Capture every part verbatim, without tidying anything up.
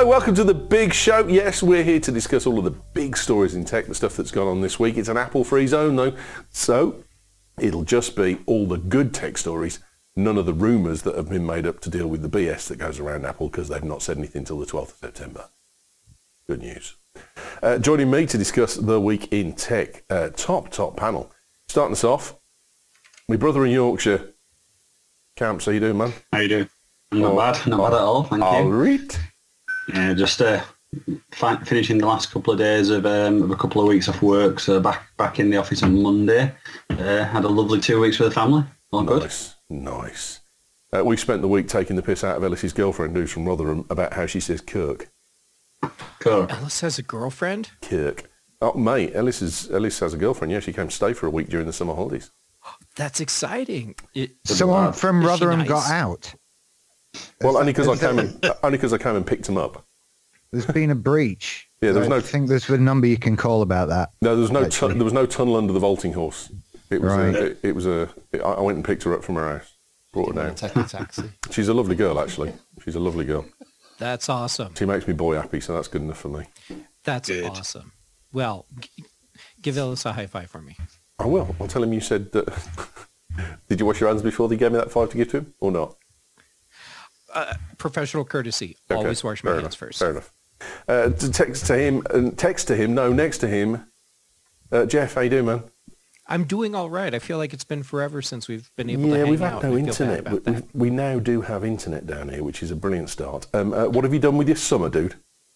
Hello, welcome to the big show. Yes, we're here to discuss all of the big stories in tech, the stuff that's gone on this week. It's an Apple-free zone, though, so it'll just be all the good tech stories, none of the rumours that have been made up to deal with the B S that goes around Apple because they've not said anything until the twelfth of September. Good news. Uh, joining me to discuss the week in tech, uh, top, top panel. Starting us off, my brother in Yorkshire. Camps, how you doing, man? How you doing? Not Oh, bad, not bad at all, thank all you. right. Yeah, just uh, fi- finishing the last couple of days of, um, of a couple of weeks off work, so back back in the office on Monday. Uh, had a lovely two weeks with the family, all good. Nice, nice. Uh, we spent the week taking the piss out of Ellis's girlfriend, who's from Rotherham, about how she says Kirk. Cool. Ellis has a girlfriend? Kirk. Oh, mate, Ellis, is, Ellis has a girlfriend. Yeah, she came to stay for a week during the summer holidays. That's exciting. It, Someone from Is she Rotherham nice? got out. Well, only because I came and only because I came and picked him up. There's been a breach. Yeah, there was I no- think there's a number you can call about that. No, there was no Actually. tu- there was no tunnel under the vaulting horse. It was Right. a, it, it was a. I I went and picked her up from her house, brought her down. Take a taxi. She's a lovely girl, actually. She's a lovely girl. That's awesome. She makes me boy happy, so that's good enough for me. That's Good. awesome. Well, g- give Ellis a high five for me. I will. I'll tell him you said that. Did you wash your hands before they gave me that five to give to him, or not? Uh, professional courtesy. Okay, Always wash my fair hands enough, first. Fair enough. Uh, to text to him, and text to him. No, next to him. Uh, Jeff, how you doing, man? I'm doing all right. I feel like it's been forever since we've been able to Yeah, hang we've out. had no I feel bad internet. about We, that. we, we now do have internet down here, which is a brilliant start. Um, uh, what have you done with your summer, dude?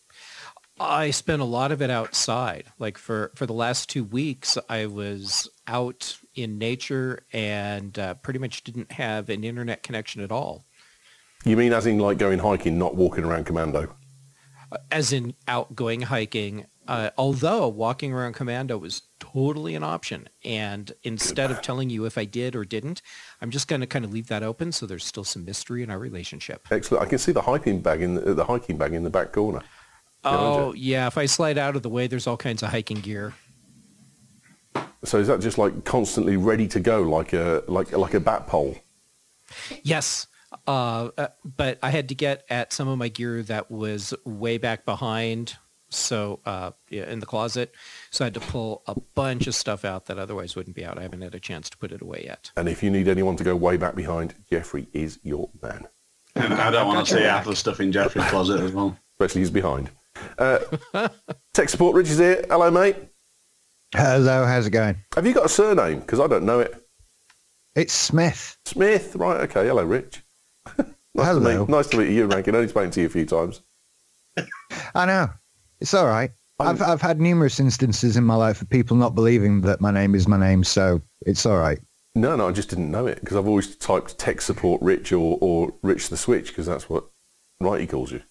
I spent a lot of it outside. Like for, for the last two weeks, I was out in nature and uh, pretty much didn't have an internet connection at all. You mean as in like going hiking, not walking around commando? As in out going hiking, uh, although walking around commando was totally an option. And instead of telling you if I did or didn't, I'm just going to kind of leave that open so there's still some mystery in our relationship. Excellent. I can see the hiking bag in the, the hiking bag in the back corner. Oh, yeah. If I slide out of the way, there's all kinds of hiking gear. So is that just like constantly ready to go, like a like like a bat pole? Yes. Uh, uh, but I had to get at some of my gear that was way back behind. So uh, yeah, in the closet. So I had to pull a bunch of stuff out that otherwise wouldn't be out. I haven't had a chance to put it away yet. And if you need anyone to go way back behind, Jeffrey is your man. And I don't want to see half the stuff in Jeffrey's closet as well. Especially he's behind. Uh, tech support, Rich is here. Hello, mate. Hello, how's it going? Have you got a surname? Because I don't know it. It's Smith. Smith, right? Okay. Hello, Rich. nice Hello. To meet, nice to meet you, Rankin. Only spoken to you a few times. I know. It's all right. I've I've had numerous instances in my life of people not believing that my name is my name, so it's all right. No, no, I just didn't know it because I've always typed tech support Rich or, or Rich the Switch because that's what Righty calls you.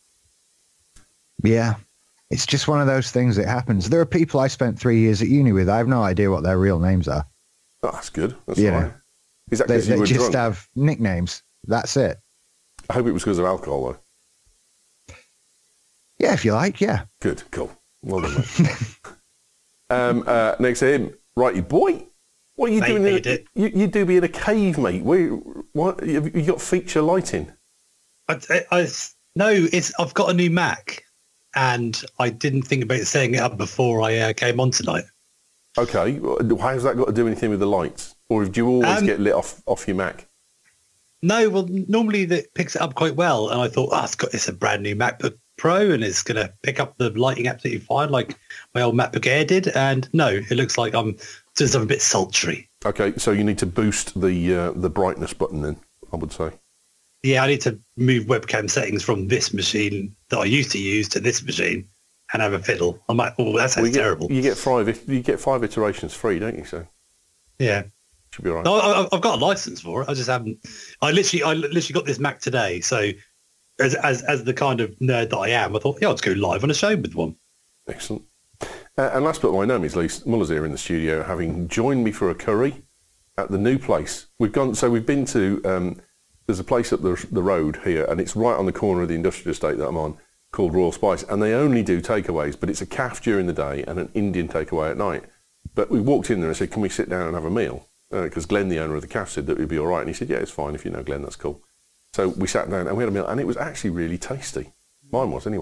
Yeah. It's just one of those things that happens. There are people I spent three years at uni with. I have no idea what their real names are. Oh, that's good. That's You all know, right. Is that They, because you they were just drunk? have nicknames. That's it. I hope it was because of alcohol, though. Yeah, if you like, yeah. Good, cool. Well done, mate. um, uh, next to him, Righty boy. What are you Mate doing? made In a, it. you, you do be in a cave, mate. Where, what, have you got feature lighting? I, I, I no, it's I've got a new Mac, and I didn't think about setting it up before I uh, came on tonight. Okay, how's that got to do anything with the lights? Or do you always Um, get lit off, off your Mac? No, well, normally it picks it up quite well, and I thought, oh, it's got it's a brand new MacBook Pro, and it's going to pick up the lighting absolutely fine, like my old MacBook Air did. And no, it looks like I'm just a bit sultry. Okay, so you need to boost the uh, the brightness button then, I would say. Yeah, I need to move webcam settings from this machine that I used to use to this machine and have a fiddle. I'm like, oh, that sounds Well, you get, terrible. You get five. You get five iterations free, don't you? So Yeah. should be all right. No, I, I've got a license for it. I just haven't. I literally, I literally got this Mac today. So, as as as the kind of nerd that I am, I thought, yeah, I'll just go live on a show with one. Excellent. Uh, and last but by no means least, Muller's here in the studio, having joined me for a curry at the new place. We've gone. So we've been to. Um, there's a place up the the road here, and it's right on the corner of the industrial estate that I'm on, called Royal Spice, and they only do takeaways, but it's a calf during the day and an Indian takeaway at night. But we walked in there and said, "Can we sit down and have a meal?" Because uh, Glenn, the owner of the calf, said that it would be all right, and he said, "Yeah, it's fine if you know Glenn, that's cool." So we sat down and we had a meal, and it was actually really tasty. Mine was anyway.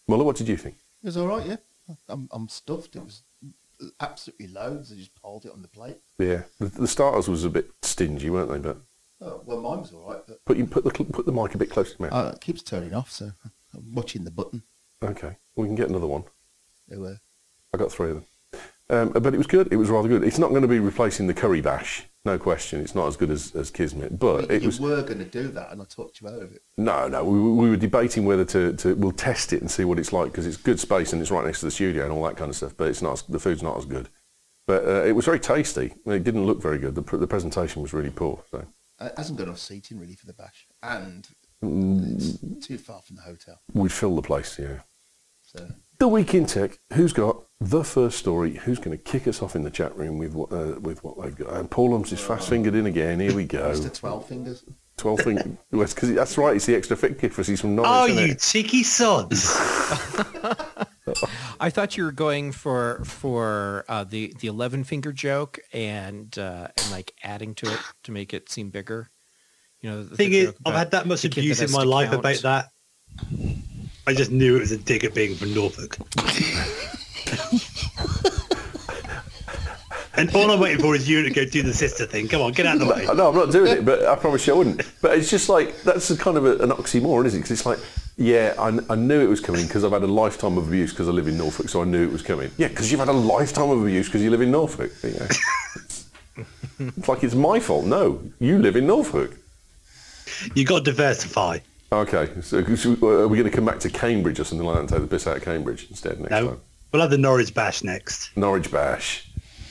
Muller, what did you think? It was all right, yeah. I'm, I'm stuffed. It was absolutely loads. I just piled it on the plate. Yeah, the, the starters was a bit stingy, weren't they? But Oh, well, mine was all right, but put you put the put the mic a bit closer to the mouth. uh, it keeps turning off, so I'm watching the button. Okay, we can get another one. They were. I got three of them. Um, but it was good. It was rather good. It's not going to be replacing the curry bash, no question. It's not as good as, as Kismet, but you it was. were going to do that, and I talked you out of it. No, no. We, we were debating whether to, to we'll test it and see what it's like because it's good space and it's right next to the studio and all that kind of stuff. But it's not as, the food's not as good. But uh, it was very tasty. It didn't look very good. The, pr- the presentation was really poor. So Uh, It hasn't got enough seating really for the bash, and Mm. it's too far from the hotel. we'd fill the place. Yeah. So The Week in Tech. Who's got the first story? Who's going to kick us off in the chat room with what uh, with what they've got? And Paul Ums is fast fingered in again. Here we go. Mister Twelve Fingers. Twelve fingers. Because that's right. It's the extra fit gift because he's from Norwich. Oh, isn't you it? cheeky sods. I thought you were going for for uh, the the eleven finger joke and uh, and like adding to it to make it seem bigger. You know, the Thing the is, joke I've about had that much the kid abuse that in has my to life count. about that. I just knew it was a dig at being from Norfolk. And all I'm waiting for is you to go do the sister thing. Come on, get out of the way. No, I'm not doing it, but I promise you I wouldn't. But it's just like, that's a kind of a, an oxymoron, isn't it? Because it's like, yeah, I, I knew it was coming because I've had a lifetime of abuse because I live in Norfolk, so I knew it was coming. Yeah, because you've had a lifetime of abuse because you live in Norfolk. You know. it's, it's like it's my fault. No, you live in Norfolk. You got to diversify. Okay, so, so are we going to come back to Cambridge or something like that and take the piss out of Cambridge instead next No, time? we'll have the Norwich Bash next. Norwich Bash.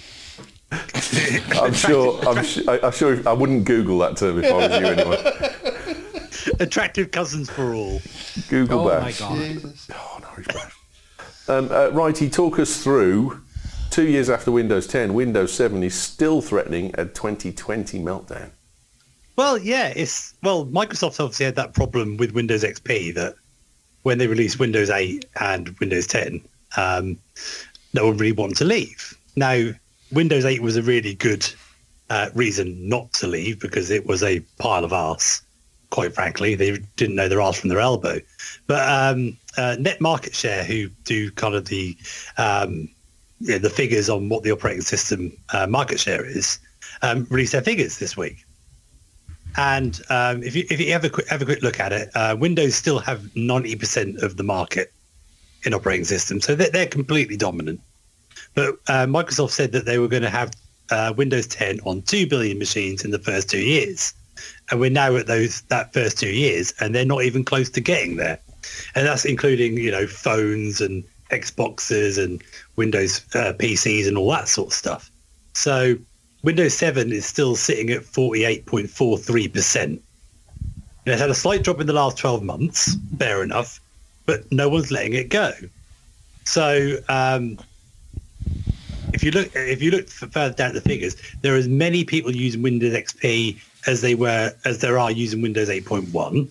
I'm sure. I'm, su- I, I'm sure. If, I wouldn't Google that term if I was you anyway. Attractive cousins for all. Google Oh my Bash. god! Jesus. Oh, Norwich Bash. Um, uh, righty, talk us through. Two years after Windows ten, Windows seven is still threatening a twenty twenty meltdown. Well, yeah, it's well, Microsoft obviously had that problem with Windows X P that when they released Windows eight and Windows ten, um, no one really wanted to leave. Now, Windows eight was a really good uh, reason not to leave because it was a pile of arse. Quite frankly, they didn't know their arse from their elbow. But um, uh, Net Market Share, who do kind of the um, yeah, the figures on what the operating system uh, market share is, um, released their figures this week. And um, if you if you have a quick have a quick look at it, uh, Windows still have ninety percent of the market in operating systems, so they're, they're completely dominant. But uh, Microsoft said that they were going to have uh, Windows ten on two billion machines in the first two years, and we're now at those that first two years, and they're not even close to getting there. And that's including you know phones and Xboxes and Windows uh, P Cs and all that sort of stuff. So Windows seven is still sitting at forty-eight point four three percent. It's had a slight drop in the last twelve months, fair enough, but no one's letting it go. So um, if you look if you look further down at the figures, there are as many people using Windows X P as they were as there are using Windows eight point one.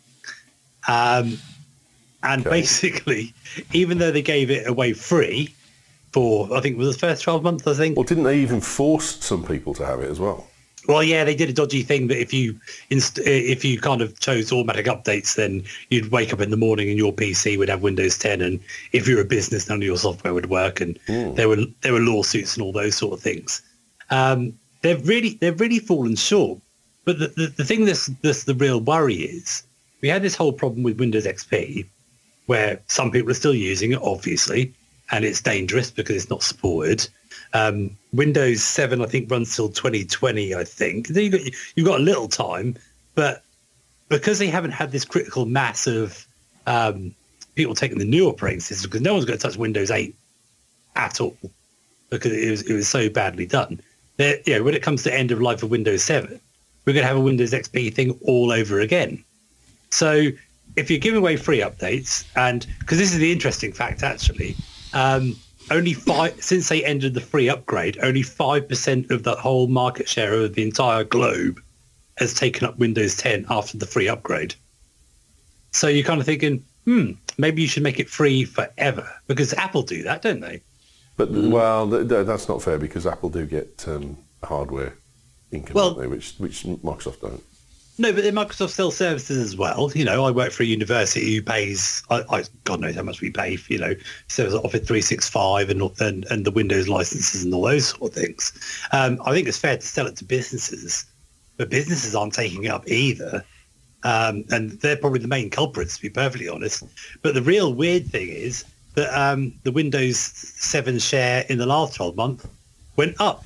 Um, and Okay. basically, even though they gave it away free for, I think it was the first twelve months, I think. Well, didn't they even force some people to have it as well? Well, yeah, they did a dodgy thing that if you inst- if you kind of chose automatic updates, then you'd wake up in the morning and your P C would have Windows ten, and if you're a business, none of your software would work, and Mm. there were there were lawsuits and all those sort of things. Um, they've really they've really fallen short. But the, the, the thing that's, that's the real worry is we had this whole problem with Windows X P, where some people are still using it, obviously, and it's dangerous because it's not supported. Um, Windows seven, I think, runs till twenty twenty, I think. You've got, you've got a little time, but because they haven't had this critical mass of um, people taking the new operating system, because no one's going to touch Windows eight at all, because it was, it was so badly done. They're, you know, when it comes to end of life of Windows seven, we're going to have a Windows X P thing all over again. So if you're giving away free updates, and because this is the interesting fact, actually, um, only five, since they ended the free upgrade, only five percent of the whole market share of the entire globe has taken up Windows ten after the free upgrade. So you're kind of thinking, hmm, maybe you should make it free forever, because Apple do that, don't they? But well, th- th- that's not fair because Apple do get um, hardware income, Well- don't they? Which which Microsoft don't. No, but then Microsoft sells services as well. You know, I work for a university who pays, I, I God knows how much we pay for, you know, service Office three sixty-five and, and and the Windows licenses and all those sort of things. Um, I think it's fair to sell it to businesses, but businesses aren't taking it up either. Um, and they're probably the main culprits, to be perfectly honest. But the real weird thing is that um, the Windows seven share in the last twelve months went up.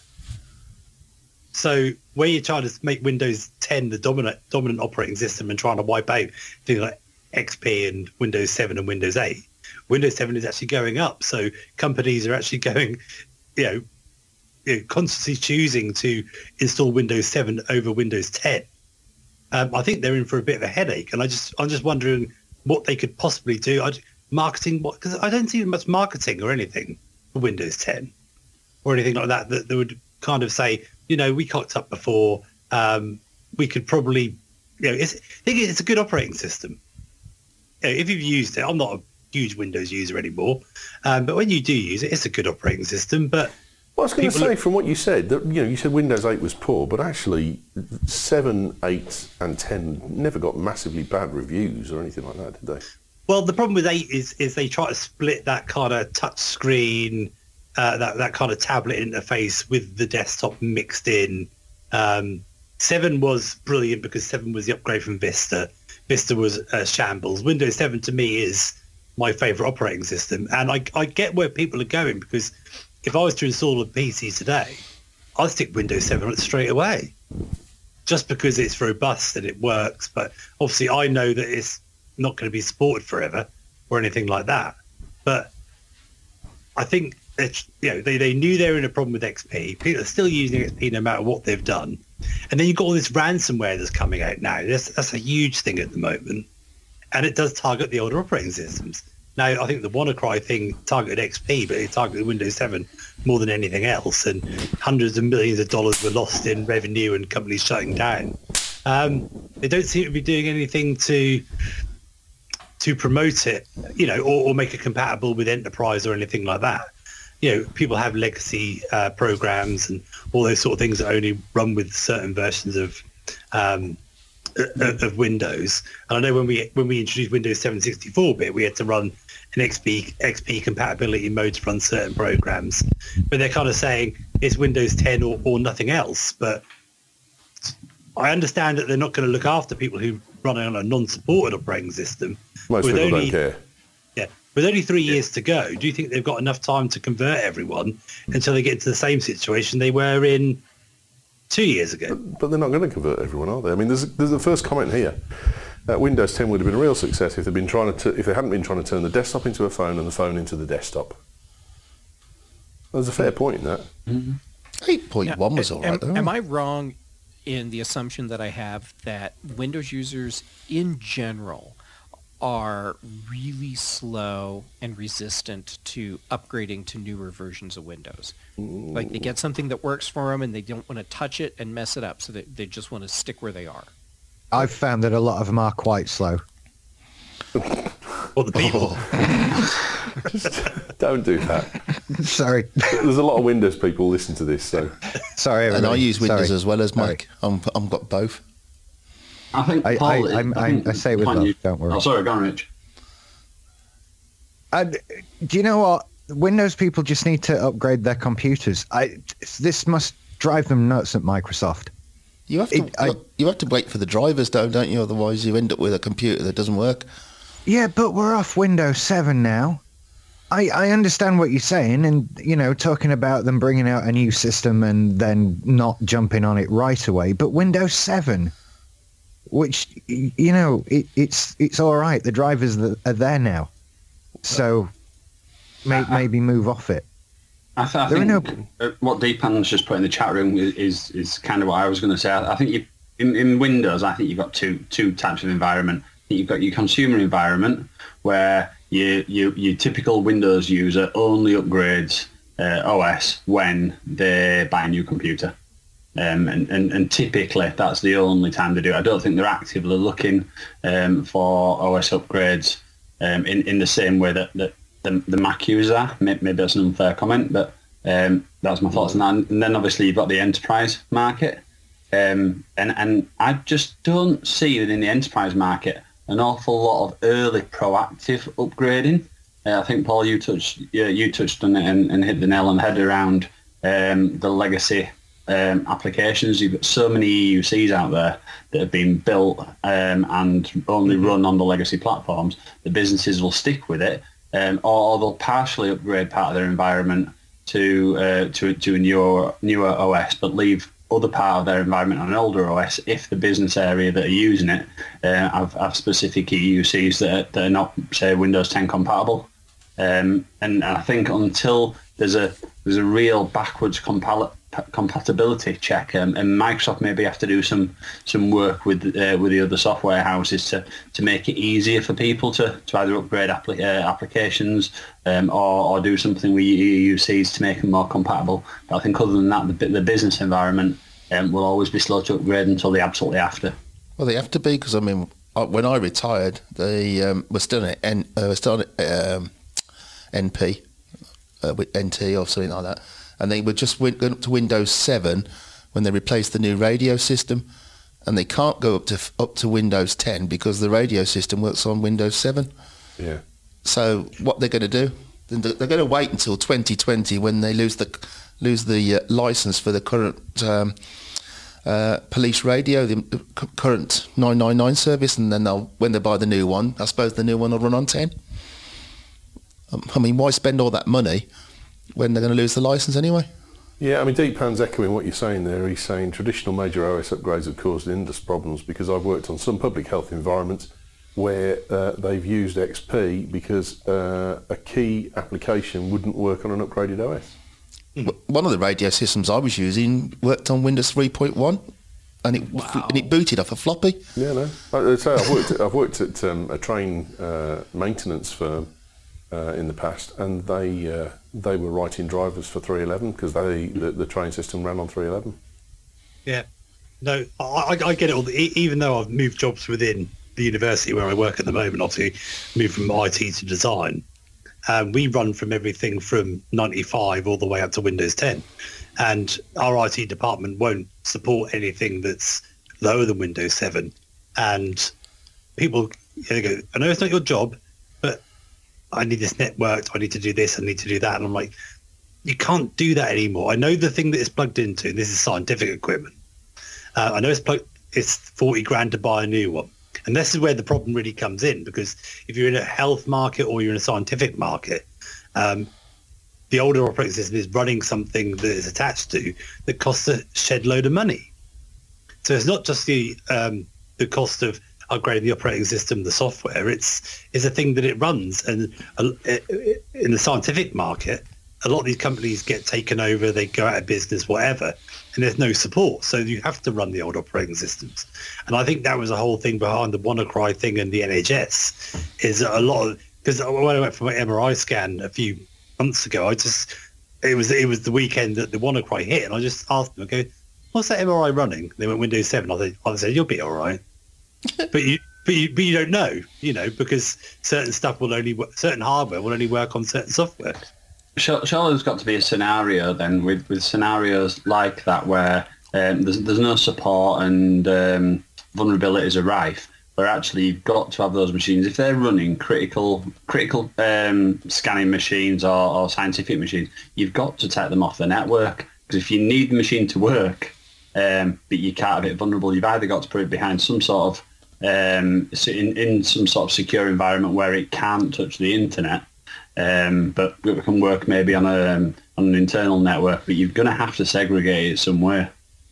So where you're trying to make Windows ten the dominant dominant operating system and trying to wipe out things like X P and Windows seven and Windows eight, Windows seven is actually going up. So companies are actually going, you know, you know constantly choosing to install Windows seven over Windows ten. Um, I think they're in for a bit of a headache, and I just I'm just wondering what they could possibly do. I, marketing, what? Because I don't see much marketing or anything for Windows ten or anything like that that, that would kind of say, you know, we cocked up before. Um, we could probably, you know, it's, I think it's a good operating system. You know, if you've used it, I'm not a huge Windows user anymore, um, but when you do use it, it's a good operating system. But well, I was going to say, look- from what you said, that you know, you said Windows eight was poor, but actually, seven, eight, and ten never got massively bad reviews or anything like that, did they? Well, the problem with eight is is they try to split that kind of touch screen, uh, that that kind of tablet interface with the desktop mixed in. Um, seven was brilliant because seven was the upgrade from Vista. Vista was a shambles. Windows seven to me is my favorite operating system, and I I get where people are going, because if I was to install a P C today, I'd stick Windows seven on it straight away, just because it's robust and it works. But obviously, I know that it's not going to be supported forever or anything like that. But I think it's, you know, they, they knew they were in a problem with X P. People are still using X P no matter what they've done. And then you've got all this ransomware that's coming out now. That's, that's a huge thing at the moment. And it does target the older operating systems. Now, I think the WannaCry thing targeted X P, but it targeted Windows seven more than anything else. And hundreds of millions of dollars were lost in revenue and companies shutting down. Um, they don't seem to be doing anything to to promote it, you know, or, or make it compatible with enterprise or anything like that. You know, people have legacy uh, programs and all those sort of things that only run with certain versions of um, of, of Windows. And I know when we when we introduced Windows seven sixty-four bit, we had to run an X P X P compatibility mode to run certain programs. But they're kind of saying it's Windows ten or, or nothing else. But I understand that they're not going to look after people who run on a non-supported operating system. Most With people only- don't care. Yeah, with only three years to go, do you think they've got enough time to convert everyone until they get into the same situation they were in two years ago? But they're not going to convert everyone, are they? I mean, there's there's the first comment here. Uh, Windows ten would have been a real success if they'd been trying to if they hadn't been trying to turn the desktop into a phone and the phone into the desktop. There's a fair point in that. eight point one was all right, am, though. am I wrong in the assumption that I have that Windows users in general are really slow and resistant to upgrading to newer versions of Windows? Like they get something that works for them and they don't want to touch it and mess it up, so they, they just want to stick where they are. I've found that a lot of them are quite slow. Or the people? Don't do that. Sorry. There's a lot of Windows people listen to this, so Sorry, and everybody. I use Windows Sorry. as well as Sorry. Mike. I'm, I'm got both. I think I- Paul. I- I'm- I, think I say it with when love, you- don't worry. Oh, sorry, go on, Rich. And do you know what? Windows people just need to upgrade their computers. I this must drive them nuts at Microsoft. You have to It- I- look, you have to wait for the drivers, though, don't you? Otherwise, you end up with a computer that doesn't work. Yeah, but we're off Windows seven now. I, I understand what you're saying, and you know, talking about them bringing out a new system and then not jumping on it right away. But Windows seven, which y- you know, it, it's it's all right. The drivers that are there now, so may, Uh, maybe move off it. I, th- I There are think uh, what Deepan's just put in the chat room is is, is kind of what I was going to say. I, I think you, in, in Windows, I think you've got two two types of environment. I think you've got your consumer environment, where you, you, your typical Windows user only upgrades uh, O S when they buy a new computer. Um, and, and, and typically that's the only time they do it. I don't think they're actively looking um, for O S upgrades um, in, in the same way that, that the, the Mac user are. Maybe that's an unfair comment, but um, that's my thoughts on that. And then obviously you've got the enterprise market. Um, and, and I just don't see within the enterprise market an awful lot of early proactive upgrading. Uh, I think, Paul, you touched yeah, you touched on it and, and hit the nail on the head around um, the legacy um, applications. You've got so many E U Cs out there that have been built um, and only mm-hmm. run on the legacy platforms. The businesses will stick with it, um, or, or they'll partially upgrade part of their environment to uh, to to a newer newer O S, but leave other part of their environment on an older O S if the business area that are using it uh, have, have specific E U Cs that are, that are not, say, Windows ten compatible. Um, and I think until there's a there's a real backwards compal- compatibility check, um, and Microsoft maybe have to do some some work with uh, with the other software houses to, to make it easier for people to, to either upgrade appli- uh, applications um, or, or do something with E U Cs to make them more compatible. But I think other than that, the, the business environment um, will always be slow to upgrade until they absolutely have to. Well, they have to be, because I mean, when I retired, they um, were still at N, uh, were still at, um, N P, uh, with N T or something like that, and they were just went, going up to Windows seven when they replaced the new radio system, and they can't go up to up to Windows ten because the radio system works on Windows seven. Yeah. So what they're going to do? They're going to wait until twenty twenty when they lose the lose the uh, license for the current um, uh, police radio, the current nine nine nine service, and then they'll when they buy the new one, I suppose the new one will run on ten. I mean, why spend all that money when they're going to lose the license anyway? Yeah, I mean, Deepan's echoing what you're saying there. He's saying traditional major O S upgrades have caused Indus problems because I've worked on some public health environments where uh, they've used X P because uh, a key application wouldn't work on an upgraded O S. One of the radio systems I was using worked on Windows three point one, and it wow. and it booted off a floppy. Yeah, no. I'd say I've worked. At, I've worked at um, a train uh, maintenance firm uh, in the past, and they uh, they were writing drivers for three eleven because they the, the train system ran on three eleven. Yeah, no, I, I get it all. Even though I've moved jobs within the university where I work at the moment, obviously moved from I T to design. Um, we run from everything from ninety-five all the way up to Windows ten. And our I T department won't support anything that's lower than Windows seven. And people you know, go, I know it's not your job, but I need this networked, I need to do this, I need to do that. And I'm like, you can't do that anymore. I know the thing that it's plugged into, and this is scientific equipment. Uh, I know it's plugged, it's forty grand to buy a new one. And this is where the problem really comes in, because if you're in a health market or you're in a scientific market, um, the older operating system is running something that is attached to that costs a shed load of money. So it's not just the um, the cost of upgrading the operating system, the software. It's it's a thing that it runs. And uh, in the scientific market, a lot of these companies get taken over, they go out of business, whatever, and there's no support. So you have to run the old operating systems. And I think that was the whole thing behind the WannaCry thing and the N H S, is a lot of, because when I went for my M R I scan a few months ago, I just, it was it was the weekend that the WannaCry hit, and I just asked them, I go, what's that M R I running? They went Windows seven. I said, I said you'll be all right. but you but you but you don't know, you know, because certain stuff will only, certain hardware will only work on certain software. Surely there's got to be a scenario then with, with scenarios like that where um, there's, there's no support and um, vulnerabilities are rife, where actually you've got to have those machines. If they're running critical critical um, scanning machines or, or scientific machines, you've got to take them off the network, because if you need the machine to work, um, but you can't have it vulnerable, you've either got to put it behind some sort of, um, in, in some sort of secure environment where it can't touch the internet, Um, but it can work maybe on a um, on an internal network, but you're going to have to segregate it somewhere.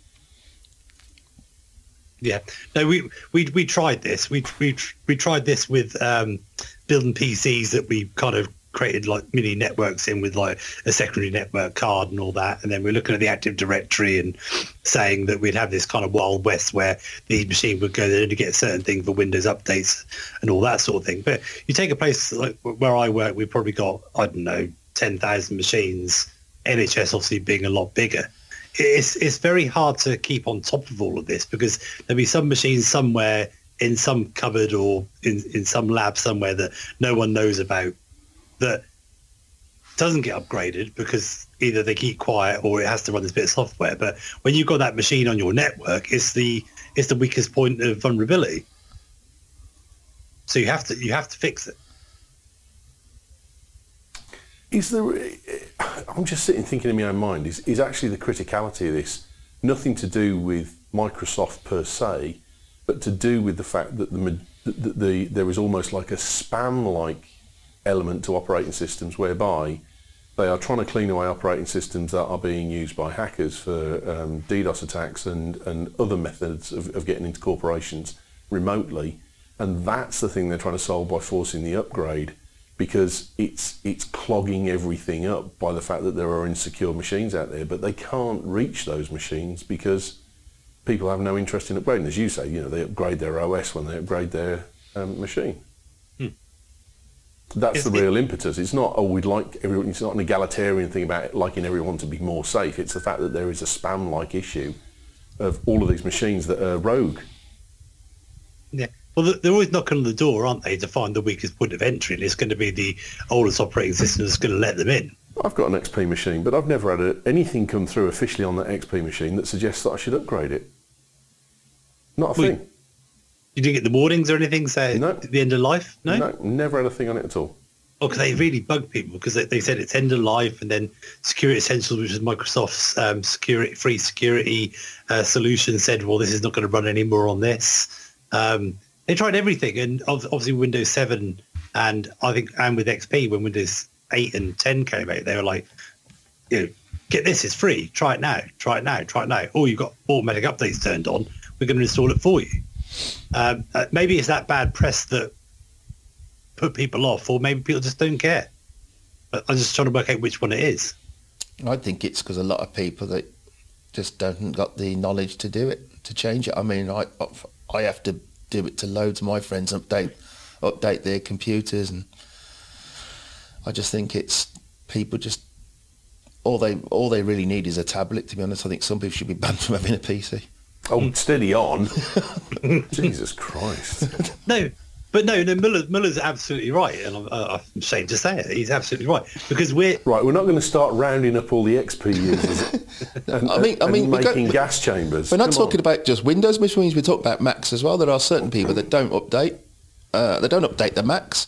Yeah, no, we we we tried this. We we we tried this with um, building P Cs that we kind of created like mini networks in with like a secondary network card and all that, and then we're looking at the Active Directory and saying that we'd have this kind of Wild West where the machine would go there to get a certain thing for Windows updates and all that sort of thing. But you take a place like where I work, we've probably got, I don't know, ten thousand machines, N H S obviously being a lot bigger. It's it's very hard to keep on top of all of this, because there'll be some machines somewhere in some cupboard or in, in some lab somewhere that no one knows about, that doesn't get upgraded because either they keep quiet or it has to run this bit of software. But when you've got that machine on your network, it's the it's the weakest point of vulnerability. So you have to you have to fix it. Is there? I'm just sitting thinking in my own mind. Is is actually the criticality of this nothing to do with Microsoft per se, but to do with the fact that the the, the there is almost like a spam-like element to operating systems whereby they are trying to clean away operating systems that are being used by hackers for um, DDoS attacks and, and other methods of, of getting into corporations remotely. And that's the thing they're trying to solve by forcing the upgrade, because it's it's clogging everything up by the fact that there are insecure machines out there. But they can't reach those machines because people have no interest in upgrading. As you say, you know, they upgrade their O S when they upgrade their um, machine. That's Is the it- real impetus. It's not, oh, we'd like everyone, it's not an egalitarian thing about it, liking everyone to be more safe. It's the fact that there is a spam-like issue of all of these machines that are rogue. Yeah. Well, they're always knocking on the door, aren't they, to find the weakest point of entry, and it's going to be the oldest operating system that's going to let them in. I've got an X P machine, but I've never had a, anything come through officially on that X P machine that suggests that I should upgrade it. Not a Well, thing. You didn't get the warnings or anything say No. at the end of life? No? No, never had a thing on it at all. Oh, because they really bug people because they, they said it's end of life, and then Security Essentials, which is Microsoft's um, security free security uh, solution, said, well, this is not going to run anymore on this. Um, they tried everything, and ob- obviously Windows seven and I think and with X P, when Windows eight and ten came out, they were like, you know, get this, it's free. Try it now. Try it now. Try it now. Oh, you've got automatic updates turned on. We're going to install it for you. Um, uh, maybe it's that bad press that put people off, or maybe people just don't care. But I'm just trying to work out which one it is. I think it's because a lot of people that just don't got the knowledge to do it, to change it. I mean, I I have to do it to loads of my friends, update update their computers, and I just think it's people just all they all they really need is a tablet. To be honest, I think some people should be banned from having a P C. Oh, steady on. Jesus Christ. No, but no, no. Muller, Muller's absolutely right, and I'm, uh, I'm ashamed to say it. He's absolutely right because we're Right, we're not going to start rounding up all the X P users and, I mean- I and mean, we making go- gas chambers. We're not Come talking on. about just Windows machines. We talk about Macs as well. There are certain people that don't update. Uh, they don't update the Macs.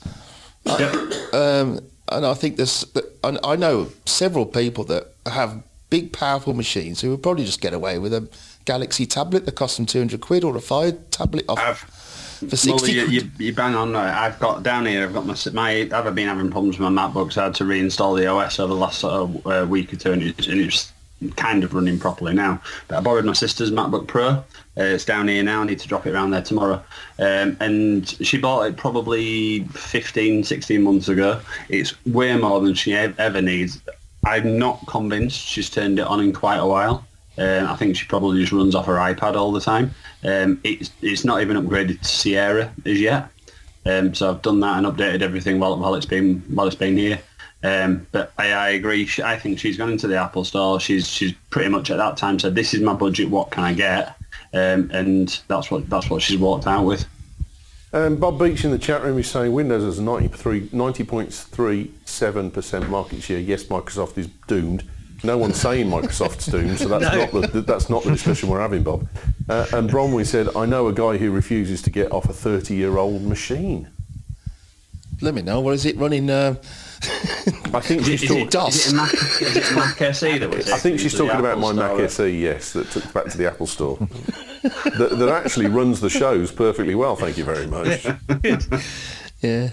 Um, and I think there's, I I know several people that have big, powerful machines who would probably just get away with a Galaxy tablet that costs them two hundred quid, or a Fire tablet off I've, for Well, sixty you, quid. you, you bang on. Right. I've got down here. I've got my my. I've been having problems with my MacBook, so I had to reinstall the O S over the last sort of, uh, week or two, and it's, and it's kind of running properly now. But I borrowed my sister's MacBook Pro. Uh, it's down here now. I need to drop it around there tomorrow. Um, and she bought it probably fifteen, sixteen months ago. It's way more than she ev- ever needs. I'm not convinced she's turned it on in quite a while. Um, I think she probably just runs off her iPad all the time. Um, it's it's not even upgraded to Sierra as yet. Um, so I've done that and updated everything while while it's been while it's been here. Um, but I, I agree. She, I think she's gone into the Apple Store. She's she's pretty much at that time said, "This is my budget. What can I get?" Um, and that's what that's what she's walked out with. Um, Bob Beach in the chat room is saying Windows has a ninety point three seven percent market share. Yes, Microsoft is doomed. No one's saying Microsoft's doomed, so that's No. not the that's not the discussion we're having, Bob. Uh, and Bromley said, "I know a guy who refuses to get off a thirty-year-old machine." Let me know. What is it running? Uh, I think she's Is talking. it, is it a Mac? Is it a Mac S E that was? I think she's into the talking about Apple my Mac Store? S E, yes, that took back to the Apple Store. that, that actually runs the shows perfectly well, thank you very much. yeah.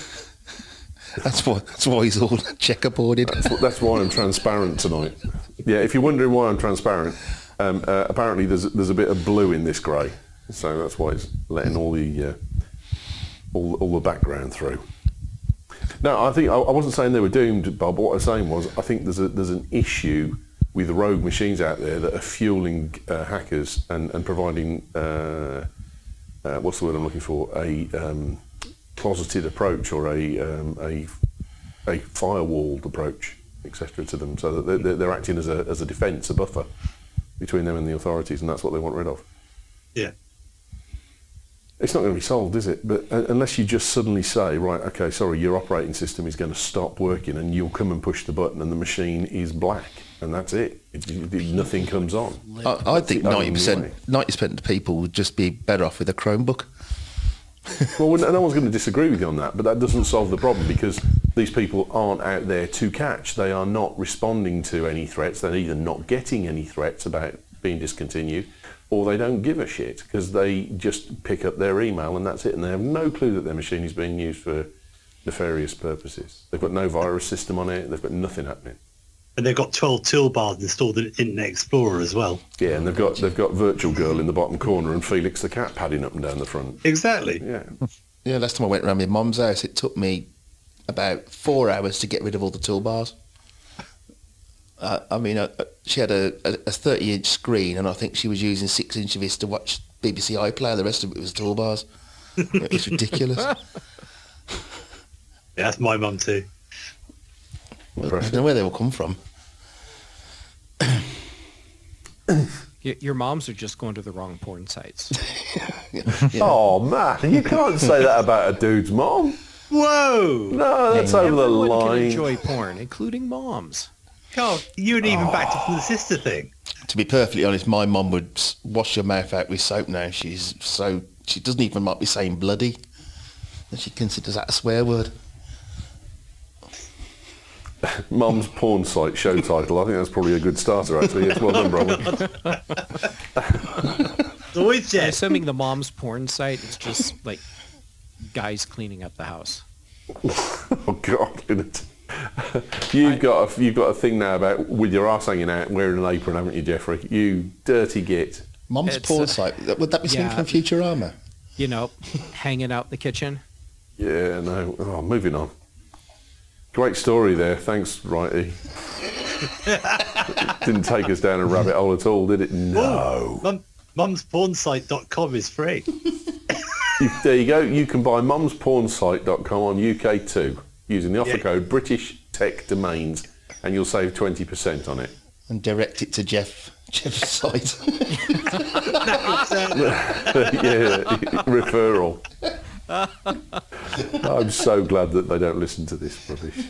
That's why. That's why he's all checkerboarded. That's, that's why I'm transparent tonight. Yeah, if you're wondering why I'm transparent, um, uh, apparently there's there's a bit of blue in this grey, so that's why it's letting all the uh, all all the background through. No, I think I, I wasn't saying they were doomed, Bob. What I was saying was I think there's a there's an issue with rogue machines out there that are fueling uh, hackers and and providing uh, uh, what's the word I'm looking for, a um, closeted approach or a um, a a firewalled approach, et cetera, to them, so that they're, they're acting as a as a defence, a buffer between them and the authorities, and that's what they want rid of. Yeah. It's not going to be solved, is it? But uh, unless you just suddenly say, right, okay, sorry, your operating system is going to stop working, and you'll come and push the button, and the machine is black, and that's it. It, it, it nothing comes on. I, I think the only ninety percent, way. ninety percent of people would just be better off with a Chromebook. Well, no one's going to disagree with you on that, but that doesn't solve the problem because these people aren't out there to catch. They are not responding to any threats. They're either not getting any threats about being discontinued, or they don't give a shit because they just pick up their email and that's it, and they have no clue that their machine is being used for nefarious purposes. They've got no virus system on it. They've got nothing happening. And they've got twelve toolbars installed in Internet Explorer as well. Yeah, and they've got they've got Virtual Girl in the bottom corner and Felix the cat padding up and down the front. Exactly. Yeah. Yeah, last time I went around my mum's house, it took me about four hours to get rid of all the toolbars. Uh, I mean, uh, she had a, a thirty-inch screen, and I think she was using six inch of this to watch B B C iPlayer. The rest of it was toolbars. It was ridiculous. Yeah, that's my mum too. Well, I don't know where they all come from. Y- Your moms are just going to the wrong porn sites. Yeah. Oh, man, you can't say that about a dude's mom. Whoa! No, that's over the Everyone can line. enjoy porn, including moms. God, you and even back to the sister thing. To be perfectly honest, my mum would s- wash her mouth out with soap now. She's so... She doesn't even like me saying bloody. And she considers that a swear word. Mum's porn site show title. I think that's probably a good starter, actually. Yes, well done, brother. It's always I'm Jess. assuming the mom's porn site is just like guys cleaning up the house. Oh, God. Isn't it? You've got a, you've got a thing now about with your arse hanging out, wearing an apron, haven't you, Jeffrey? You dirty git. Mum's It's, porn uh, site. Would that be something yeah. from Futurama? You know, hanging out in the kitchen. Yeah, no. Oh, moving on. Great story there. Thanks, Righty. Didn't take us down a rabbit hole at all, did it? No. Mum, mumspornsite dot com is free. You, there you go. You can buy mumspornsite dot com on U K too using the offer Yeah. code British Tech Domains, and you'll save twenty percent on it. And direct it to Jeff Jeff's site. Yeah, referral. I'm so glad that they don't listen to this rubbish.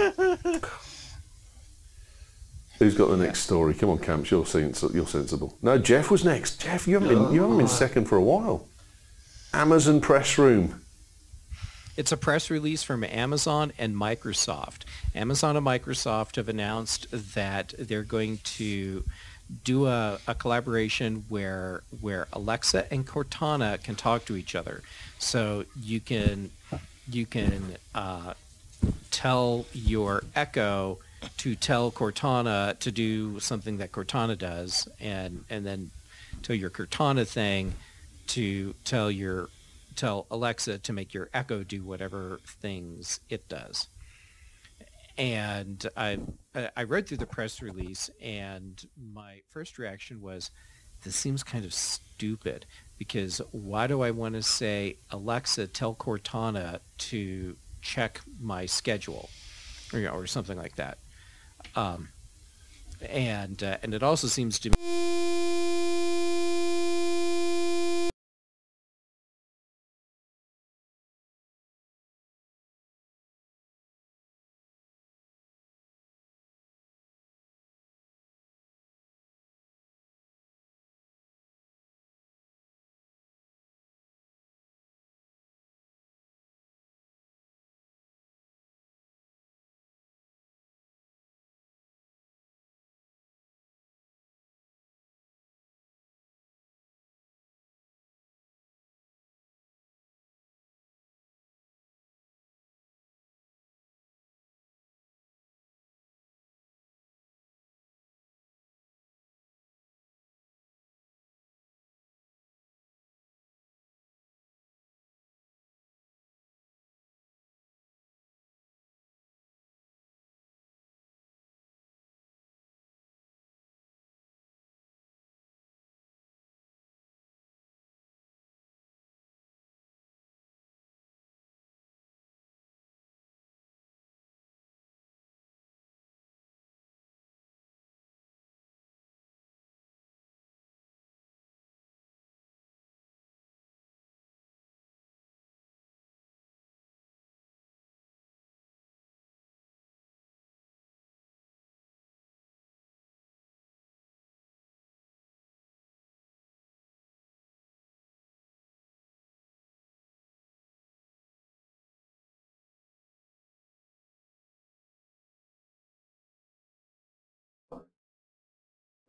Who's got the next story? Come on, Camps, you're, sens- you're sensible. No, Jeff was next. Jeff, you haven't been, you haven't been second for a while. Amazon Press Room. It's a press release from Amazon and Microsoft. Amazon and Microsoft have announced that they're going to do a, a collaboration where where Alexa and Cortana can talk to each other. So you can you can uh, tell your Echo to tell Cortana to do something that Cortana does, and and then tell your Cortana thing to tell your tell Alexa to make your Echo do whatever things it does. And I I read through the press release, and my first reaction was, this seems kind of stupid, because why do I want to say, Alexa, tell Cortana to check my schedule, or, you know, or something like that. Um, and uh, and it also seems to me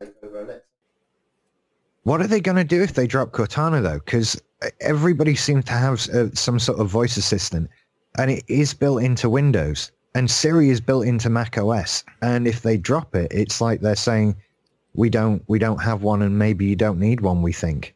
take over Alexa. What are they going to do if they drop Cortana, though? Because everybody seems to have uh, some sort of voice assistant, and it is built into Windows, and Siri is built into Mac O S. And if they drop it, it's like they're saying, we don't, we don't have one, and maybe you don't need one, we think.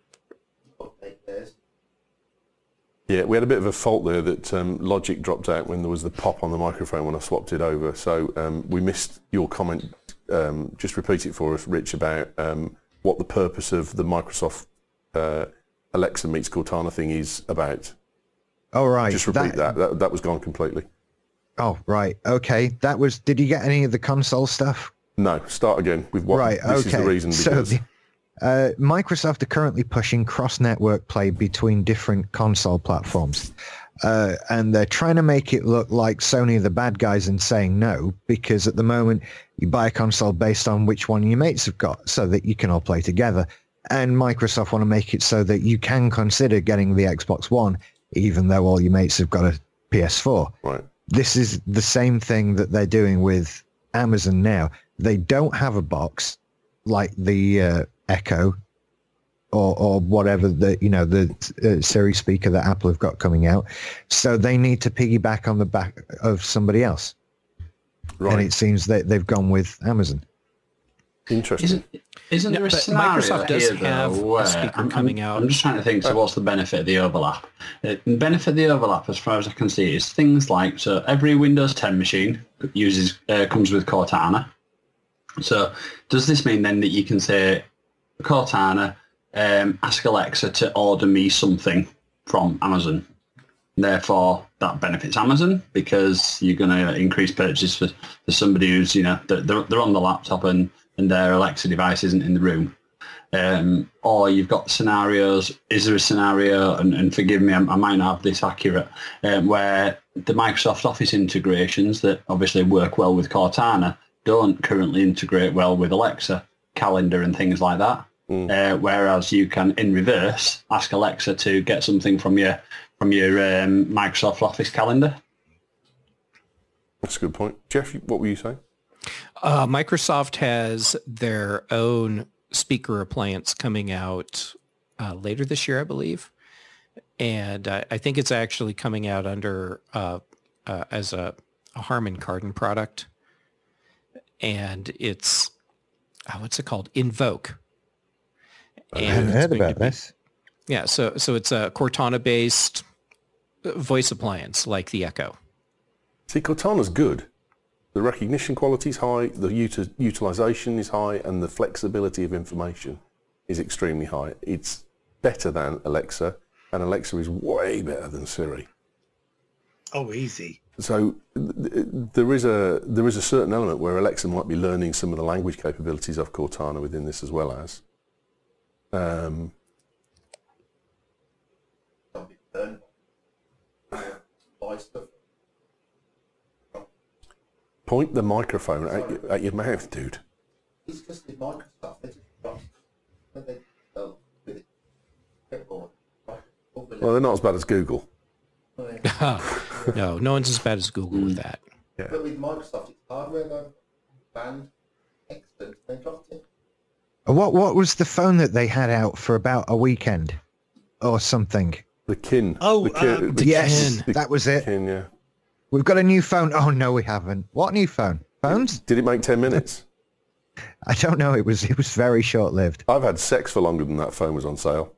Yeah, we had a bit of a fault there that um, Logic dropped out when there was the pop on the microphone when I swapped it over. So um, we missed your comment. Um, just repeat it for us, Rich, about um, what the purpose of the Microsoft uh, Alexa meets Cortana thing is about. Oh, right. Just repeat that. That, that. That was gone completely. Oh, right. Okay. That was, did you get any of the console stuff? No, start again with what right, this okay. is the reason So because... the, Uh, Microsoft are currently pushing cross-network play between different console platforms. Uh, and they're trying to make it look like Sony are the bad guys and saying no, because at the moment you buy a console based on which one your mates have got so that you can all play together. And Microsoft want to make it so that you can consider getting the Xbox One, even though all your mates have got a P S four. Right. This is the same thing that they're doing with Amazon now. They don't have a box like the... Uh, Echo or or whatever the you know the uh, Siri speaker that Apple have got coming out, so they need to piggyback on the back of somebody else. Right. And it seems that they've gone with Amazon. Interesting. Isn't, isn't No, there a but scenario Microsoft does here, though, have a where speaker I'm, coming I'm, out. I'm just trying to think, so what's the benefit of the overlap? Uh, The benefit of the overlap, as far as I can see, is things like, so every Windows ten machine uses uh, comes with Cortana. So does this mean then that you can say, Cortana, um, ask Alexa to order me something from Amazon? Therefore, that benefits Amazon because you're going to increase purchases for, for somebody who's, you know, they're, they're on the laptop and, and their Alexa device isn't in the room. Um, or you've got scenarios, is there a scenario, and, and forgive me, I, I might not have this accurate, um, where the Microsoft Office integrations that obviously work well with Cortana don't currently integrate well with Alexa, calendar and things like that. Mm. Uh, whereas you can, in reverse, ask Alexa to get something from your from your um, Microsoft Office calendar. That's a good point. Jeff, what were you saying? Uh, Microsoft has their own speaker appliance coming out uh, later this year, I believe. And uh, I think it's actually coming out under uh, uh, as a, a Harman Kardon product. And it's, oh, what's it called? Invoke. I hadn't heard about be, this. Yeah, so so it's a Cortana-based voice appliance like the Echo. See, Cortana's good. The recognition quality is high, the uti- utilization is high, and the flexibility of information is extremely high. It's better than Alexa, and Alexa is way better than Siri. Oh, easy. So th- there is a there is a certain element where Alexa might be learning some of the language capabilities of Cortana within this as well as. Um, point the microphone at your, at your mouth, dude. It's just the Microsoft. They just got when they develop with it. Well, they're not as bad as Google. No, no one's as bad as Google with that. Yeah. But with Microsoft, it's hardware though. Banned, excellent. They dropped it. What what was the phone that they had out for about a weekend or something? The Kin. Oh, the kin, um, the, Yes, the that was it. Kin, yeah. We've got a new phone. Oh no, we haven't. What new phone? Phones? Did it make ten minutes? I don't know. It was it was very short lived. I've had sex for longer than that phone was on sale.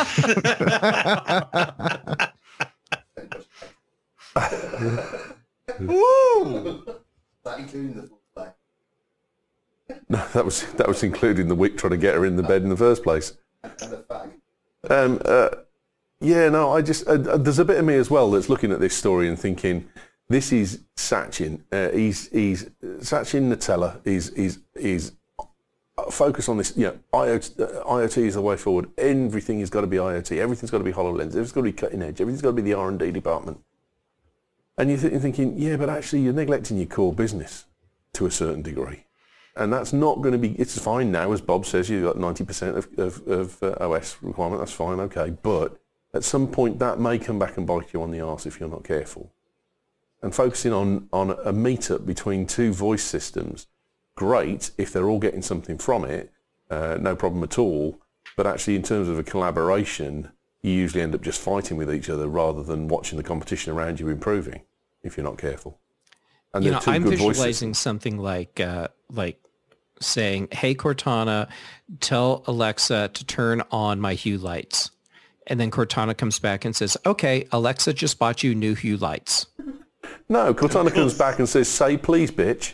Woo! That including the full play. No, that was that was including the week trying to get her in the bed in the first place. And the fag. Um, uh, yeah, no, I just uh, there's a bit of me as well that's looking at this story and thinking, this is Sachin. Uh, he's he's Sachin Natella. He's he's he's focused on this. You know, IoT, uh, IoT is the way forward. Everything has got to be IoT. Everything's got to be HoloLens. Everything's got to be cutting edge. Everything's got to be the R and D department. And you're, th- you're thinking, yeah, but actually you're neglecting your core business to a certain degree. And that's not going to be, it's fine now, as Bob says, you've got ninety percent of, of, of uh, O S requirement, that's fine, okay. But at some point that may come back and bite you on the arse if you're not careful. And focusing on, on a meet-up between two voice systems great if they're all getting something from it, uh, no problem at all. But actually, in terms of a collaboration, you usually end up just fighting with each other rather than watching the competition around you improving, if you're not careful. And You they're know, two I'm good voices. visualizing something like uh, like saying, "Hey Cortana, tell Alexa to turn on my Hue lights," and then Cortana comes back and says, "Okay, Alexa just bought you new Hue lights." No, Cortana comes back and says, "Say please, bitch."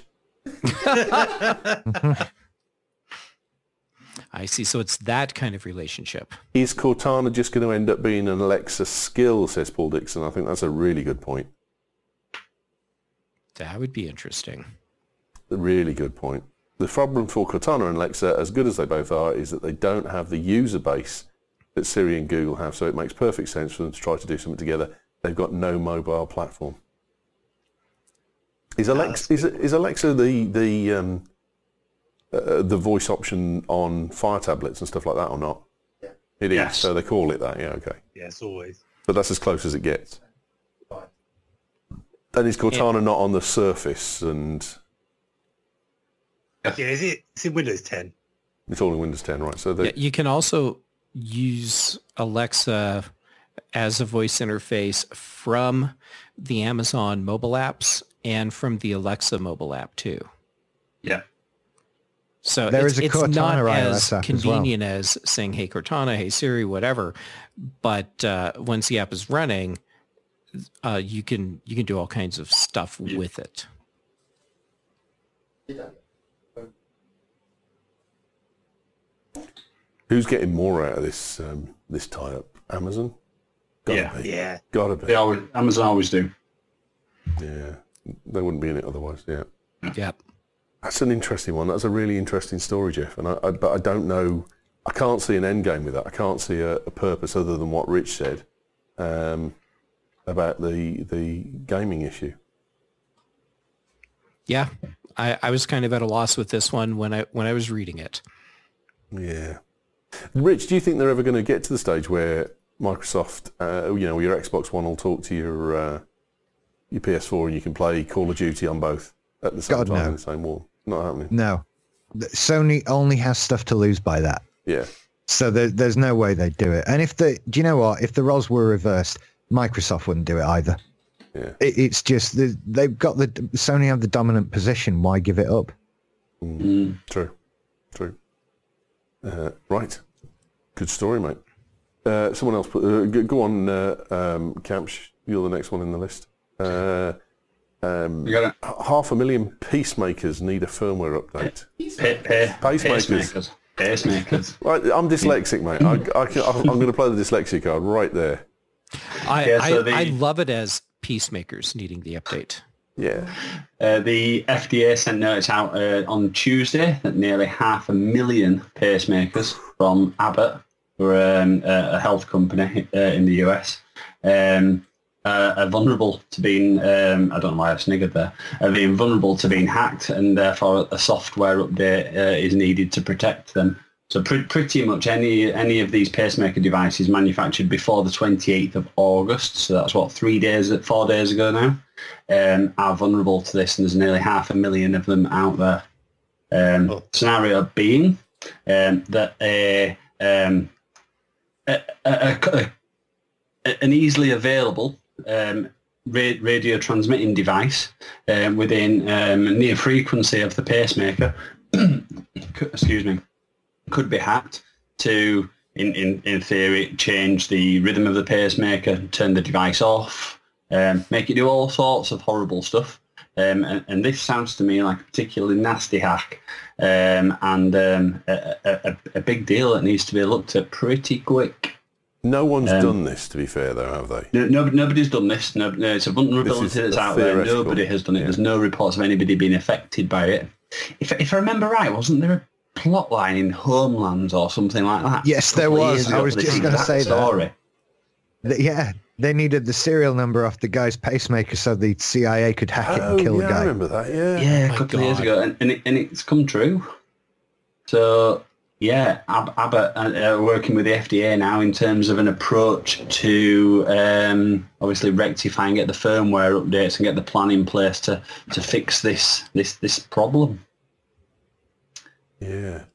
I see. So it's that kind of relationship. Is Cortana just going to end up being an Alexa skill, says Paul Dixon. I think that's a really good point. That would be interesting. A really good point. The problem for Cortana and Alexa, as good as they both are, is that they don't have the user base that Siri and Google have, so it makes perfect sense for them to try to do something together. They've got no mobile platform. Is Alexa, is, is Alexa the the um, uh, the voice option on Fire tablets and stuff like that, or not? Yeah. It is. Yes. So they call it that. Yeah. Okay. Yes, always. But that's as close as it gets. And is Cortana not on the Surface, and Yeah, is it? It's in Windows ten. it's all in Windows ten, right? So they, Yeah, you can also use Alexa as a voice interface from the Amazon mobile apps and from the Alexa mobile app too. Yeah. So There it's, is a it's Cortana not iOS as app as well. convenient as saying, "Hey Cortana, hey Siri," whatever. But uh, once the app is running, uh, you can you can do all kinds of stuff with it. who's getting more out of this um, this tie-up? Amazon? Gotta Yeah. be. Yeah. Gotta be. They always, Amazon always do. Yeah. They wouldn't be in it otherwise, yeah. Yep. That's an interesting one. That's a really interesting story, Jeff. And I, I, but I don't know. I can't see an end game with that. I can't see a, a purpose other than what Rich said um, about the the gaming issue. Yeah, I, I was kind of at a loss with this one when I when I was reading it. Yeah. Rich, do you think they're ever going to get to the stage where Microsoft, uh, you know, your Xbox One will talk to your uh, your P S four and you can play Call of Duty on both at the same God, time no. in the same wall? Not happening. No. Th- Sony only has stuff to lose by that. Yeah. So there, there's no way they'd do it. And if the, do you know what? If the roles were reversed, Microsoft wouldn't do it either. Yeah. It, it's just the, they've got the Sony have the dominant position. Why give it up? Mm. True. True. Uh, right. Good story, mate. Uh, someone else put. Uh, go, go on, uh, um, Camps. You're the next one in the list. Uh, um, You got it. h- half a million peacemakers need a firmware update. Pay, pay, Pacemakers. pacemakers. Pacemakers. Right, I'm dyslexic, mate. I, I can, I'm going to play the dyslexia card right there. I Yeah, so I, the- I love it as peacemakers needing the update. Yeah. Uh, the F D A sent notice out uh, on Tuesday that nearly half a million pacemakers from Abbott, who are um, a a health company uh, in the U S, um, uh, are vulnerable to being, um, I don't know why I sniggered there, are being vulnerable to being hacked, and therefore a software update uh, is needed to protect them. So pre- pretty much any any of these pacemaker devices manufactured before the twenty-eighth of August, so that's what, three days, four days ago now, um, are vulnerable to this, and there's nearly half a million of them out there. Um, Oh. Scenario being um, that a, um, a, a, a, a, an easily available um, ra- radio transmitting device um, within um, near frequency of the pacemaker, excuse me, could be hacked to, in, in, in theory, change the rhythm of the pacemaker, turn the device off, um, make it do all sorts of horrible stuff. Um, and, and this sounds to me like a particularly nasty hack, um, and um, a, a, a big deal that needs to be looked at pretty quick. No one's Um, done this, to be fair, though, have they? No, no, nobody's done this. No, no, it's a vulnerability This is that's a out there. theoretical, Nobody has done it. yeah. There's no reports of anybody being affected by it. If, if I remember right, wasn't there a plot line in Homeland or something like that? Yes, a couple there of was. years I ago was for this just gonna exact say that. story. Th- Yeah, they needed the serial number off the guy's pacemaker so the C I A could hack it Oh, and kill yeah, the I guy. remember that, yeah. Yeah, my a couple of years God. ago, and, and, it, and it's come true. So, yeah, Ab- Abbott are uh, working with the F D A now in terms of an approach to um, obviously rectify and get the firmware updates and get the plan in place to, to fix this this this problem. Yeah.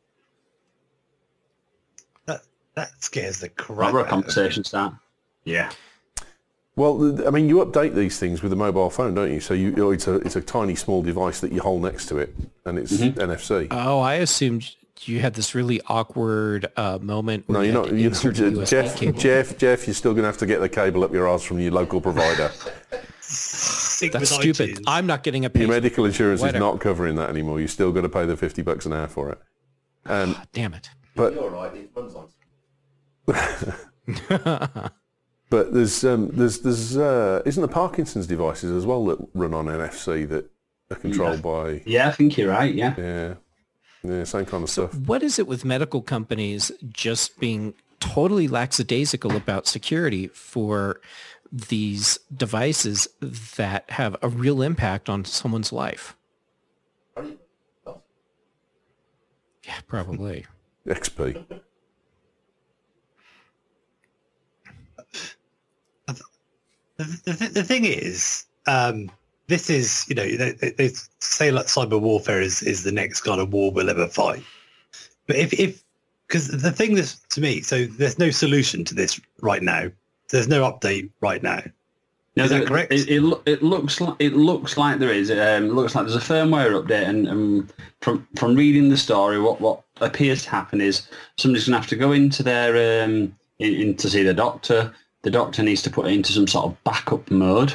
That that scares the crap Rather a out of me. conversation start. Yeah. Well, th- I mean, you update these things with a mobile phone, don't you? So you, you know, it's a it's a tiny, small device that you hold next to it, and it's N F C. Oh, I assumed you had this really awkward uh, moment. Where No, you you're had not. to You're insert a U not S B Jeff, cable. Jeff, Jeff, you're still going to have to get the cable up your arse from your local provider. Sync That's with stupid. iTunes. I'm not getting a Your pacemaker. medical insurance Whatever. is not covering that anymore. You still got to pay the fifty bucks an hour for it. Um, Damn it. but You're right, it runs on. but there's um, there's there's uh, isn't the Parkinson's devices as well that run on N F C that are controlled by Yeah, I think you're right. Yeah. yeah yeah same kind of stuff. What is it with medical companies just being totally lackadaisical about security for these devices that have a real impact on someone's life? Yeah, probably. X P. The, the, the thing is, um, this is, you know, they, they, they say like cyber warfare is, is the next kind of war we'll ever fight. But if, if, because the thing is, to me, so there's no solution to this right now. There's no update right now. No, Is that the- correct? It, it, lo- it looks like it looks like there is. Um, it looks like there's a firmware update, and um, from from reading the story, what, what appears to happen is somebody's going to have to go into their um, in, in to see the doctor. The doctor needs to put it into some sort of backup mode.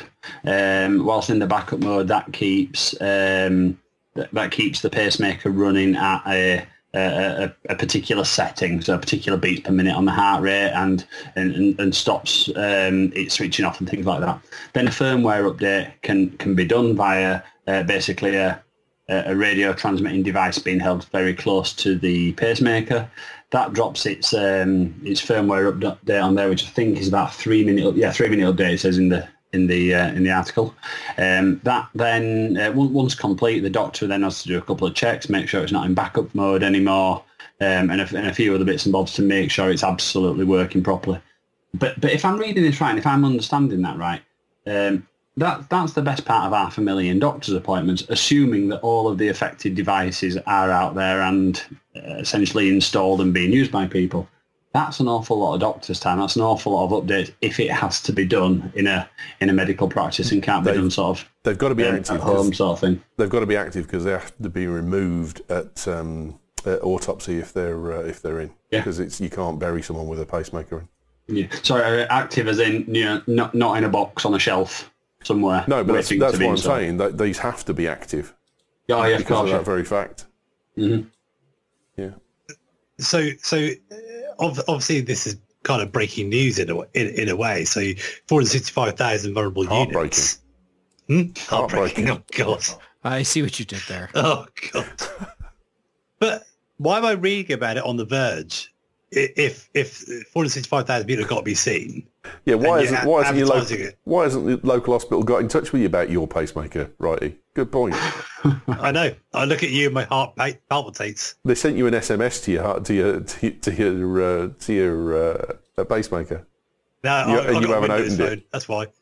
Um, whilst in the backup mode, that keeps um, that, that keeps the pacemaker running at a a, a particular setting, so a particular beats per minute on the heart rate, and and, and, and stops um, it switching off and things like that. Then a firmware update can can be done via uh, basically a, a radio transmitting device being held very close to the pacemaker. That drops its um, its firmware update on there, which I think is about three minute yeah three minute update. It says in the in the uh, in the article. Um, that then uh, once complete, the doctor then has to do a couple of checks, make sure it's not in backup mode anymore, um, and, a, and a few other bits and bobs to make sure it's absolutely working properly. But but if I'm reading this right, and if I'm understanding that right, um, that that's the best part of half a million doctor's appointments, assuming that all of the affected devices are out there and uh, essentially installed and being used by people. That's an awful lot of doctor's time. That's an awful lot of updates if it has to be done in a in a medical practice and can't be They've- done sort of They've got to be um, active. at home 'cause- sort of thing. They've got to be active because they have to be removed at, um, at autopsy if they're uh, if they're in. Yeah. Because it's you can't bury someone with a pacemaker in. Yeah. Sorry, uh, active as in you know, not not in a box on a shelf somewhere. No, but that's, waiting that's to be what I'm installed. saying. That these have to be active Oh yeah, of because course. of that very fact. Mhm. Yeah. So, so uh, ob- obviously this is kind of breaking news in a w- in, in a way. So, four hundred sixty-five thousand vulnerable Heartbreaking. units. Hmm? Heartbreaking. Heartbreaking. Oh god. I see what you did there. Oh god. But why am I reading about it on The Verge? I- If if four hundred sixty-five thousand people have got to be seen, Yeah. Why And you're hasn't why hasn't your advertising local it. why hasn't the local hospital got in touch with you about your pacemaker, righty? Good point. I know. I look at you and my heart pa- palpitates. They sent you an S M S to your heart to your to, to your uh, to your uh, pacemaker. No, You- I, I you got a haven't Windows opened it. phone. That's why.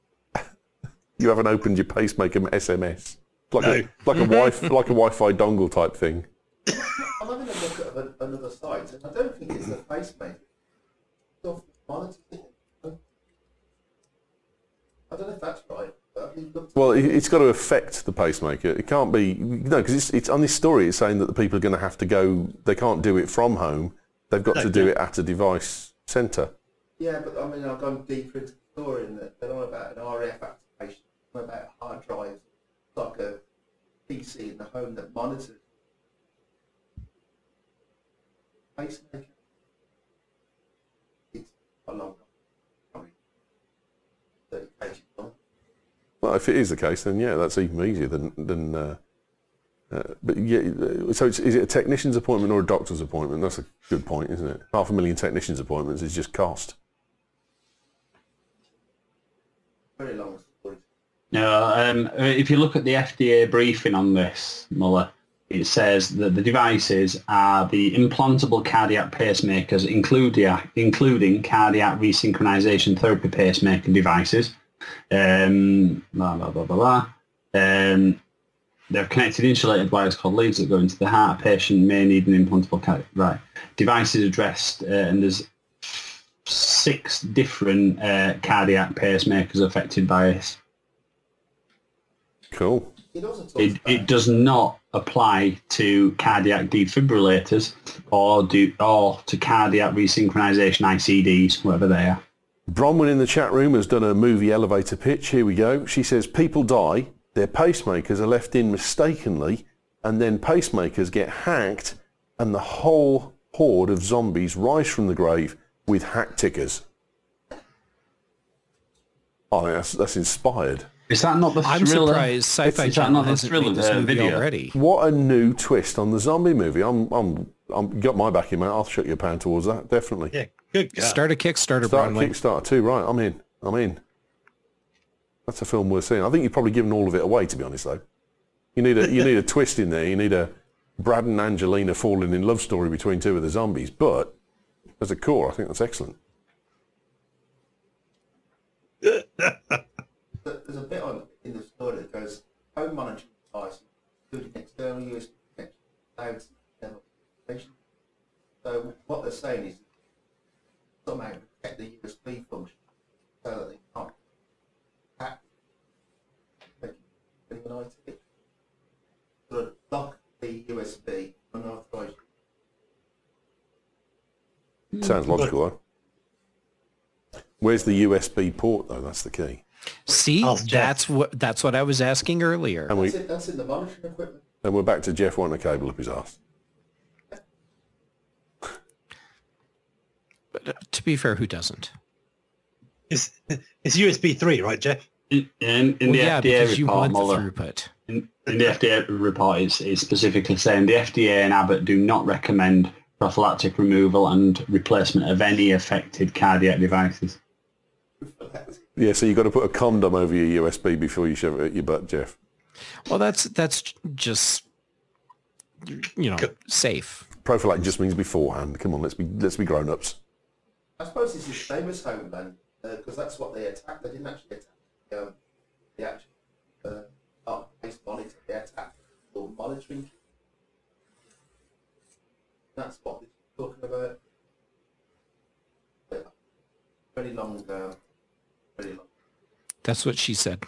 You haven't opened your pacemaker S M S. Like No. a like a wi like a Wi-Fi dongle type thing. I'm having a look at a- another site, and I don't think it's a pacemaker. It's off the monitor. I don't know if that's right. But I've been looked- Well, it, it's got to affect the pacemaker. It can't be no, because it's it's on this story. It's saying that the people are going to have to go. They can't do it from home. They've got No, to do no. it at a device centre. Yeah, but I mean, I've gone deeper into the story, and that they're on about an R F activation, on about hard drives, like a P C in the home that monitors pacemaker. It's a long, probably thirty pages long. Well, if it is the case, then yeah, that's even easier than than. Uh, uh, but yeah, uh, so it's, is it a technician's appointment or a doctor's appointment? That's a good point, isn't it? Half a million technician's appointments is just cost. Very long story. No, um, if you look at the F D A briefing on this, Muller, it says that the devices are the implantable cardiac pacemakers, including, including cardiac resynchronization therapy pacemaker devices. Um, blah, blah, blah, blah, blah. Um, they're connected insulated wires called leads that go into the heart. A patient may need an implantable catheter. Right. Device is addressed, uh, and there's six different uh, cardiac pacemakers affected by this. Cool. It, it does not apply to cardiac defibrillators or do or to cardiac resynchronization I C Ds, whatever they are. Bronwyn in the chat room has done a movie elevator pitch. Here we go. She says, people die, their pacemakers are left in mistakenly, and then pacemakers get hacked, and the whole horde of zombies rise from the grave with hack tickers. Oh, that's, that's inspired. Is that not the I'm thriller? surprised Sci-Fi Is that Channel not the hasn't thriller made this uh, movie video? already. What a new twist on the zombie movie. I'm, I'm, I'm you got my backing, mate. I'll shut your pound towards that, definitely. Yeah, good girl. Start a Kickstarter, Start a Brownlee. Kickstarter too, right? I'm in. I'm in. That's a film worth seeing. I think you've probably given all of it away, to be honest, though. You need a you need a twist in there. You need a Brad and Angelina falling in love story between two of the zombies. But as a core, I think that's excellent. There's a bit on in the story that goes home monitoring device, including external U S B connection, clouds, and information. So what they're saying is somehow protect the U S B function so that they can't hack anyone I T. Sort of lock the U S B unauthorized. Sounds logical, though. Where's the U S B port, though? That's the key. See, Ask Jeff. that's what that's what I was asking earlier. And we That's, it, that's in the monitoring equipment. and we're back to Jeff wanting a cable up his arse. But uh, to be fair, who doesn't? It's, it's U S B three, right, Jeff? In, in, in Well, the yeah, F D A because you report, want the Muller, throughput. in, in the F D A report, is is specifically saying the F D A and Abbott do not recommend prophylactic removal and replacement of any affected cardiac devices. Yeah, so you've got to put a condom over your U S B before you shove it at your butt, Jeff. Well, that's that's just you know safe. Prophylactic just means beforehand. Come on, let's be let's be grown-ups. I suppose it's the same as Homeland, because uh, that's what they attacked. They didn't actually attack um, the actual uh, art-based monitor. They attacked the monitoring. That's what they're talking about. But very long, uh, very long. That's what she said.